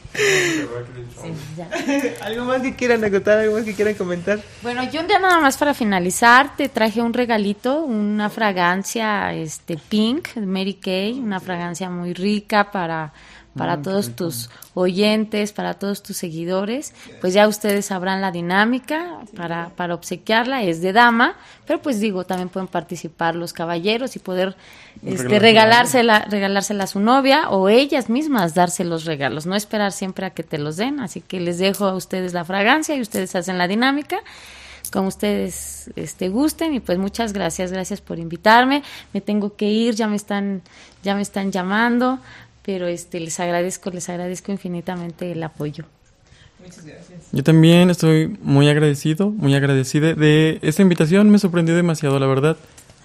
Sí, ya. ¿Algo más que quieran acotar? ¿Algo más que quieran comentar? Bueno, yo ya nada más para finalizar te traje un regalito, una fragancia Pink de Mary Kay, una fragancia muy rica para todos tus oyentes, para todos tus seguidores. Pues ya ustedes sabrán la dinámica para obsequiarla, es de dama, pero pues digo, también pueden participar los caballeros y poder regalársela a su novia o ellas mismas darse los regalos, no esperar siempre a que te los den. Así que les dejo a ustedes la fragancia y ustedes hacen la dinámica como ustedes gusten. Y pues muchas gracias por invitarme. Me tengo que ir, ya me están llamando, pero les agradezco infinitamente el apoyo. Muchas gracias. Yo también estoy muy agradecida de esta invitación. Me sorprendió demasiado, la verdad.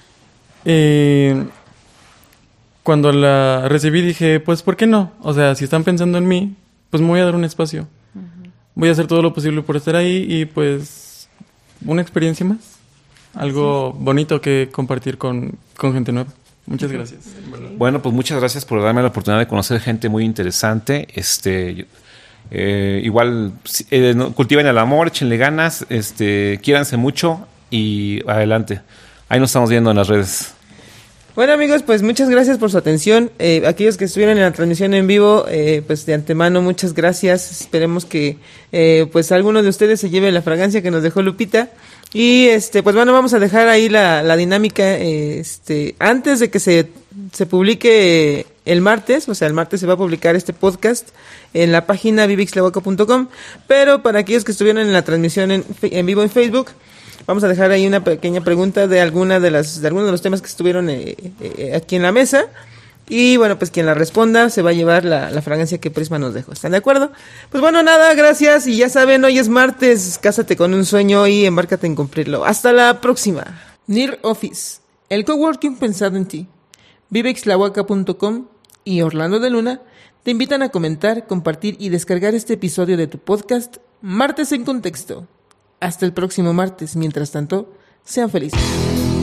Cuando la recibí dije, pues ¿por qué no? O sea, si están pensando en mí, pues me voy a dar un espacio. voy a hacer todo lo posible por estar ahí y pues una experiencia más. Algo bonito que compartir con gente nueva. Muchas gracias. Bueno, pues muchas gracias por darme la oportunidad de conocer gente muy interesante. Igual cultiven el amor, échenle ganas, quiéranse mucho y adelante. Ahí nos estamos viendo en las redes. Bueno, amigos, pues muchas gracias por su atención. Aquellos que estuvieron en la transmisión en vivo, pues de antemano muchas gracias. Esperemos que pues alguno de ustedes se lleve la fragancia que nos dejó Lupita. Y pues bueno, vamos a dejar ahí la dinámica antes de que se publique el martes, o sea, el martes se va a publicar este podcast en la página vivixtlahuaca.com, pero para aquellos que estuvieron en la transmisión en vivo en Facebook, vamos a dejar ahí una pequeña pregunta de algunos de los temas que estuvieron aquí en la mesa. Y bueno, pues quien la responda se va a llevar la fragancia que Prisma nos dejó. ¿Están de acuerdo? Pues bueno, nada, gracias. Y ya saben, hoy es martes. Cásate con un sueño y embárcate en cumplirlo. Hasta la próxima. Near Office, el coworking pensado en ti. vivextlahuaca.com y Orlando de Luna te invitan a comentar, compartir y descargar este episodio de tu podcast Martes en Contexto. Hasta el próximo martes. Mientras tanto, sean felices.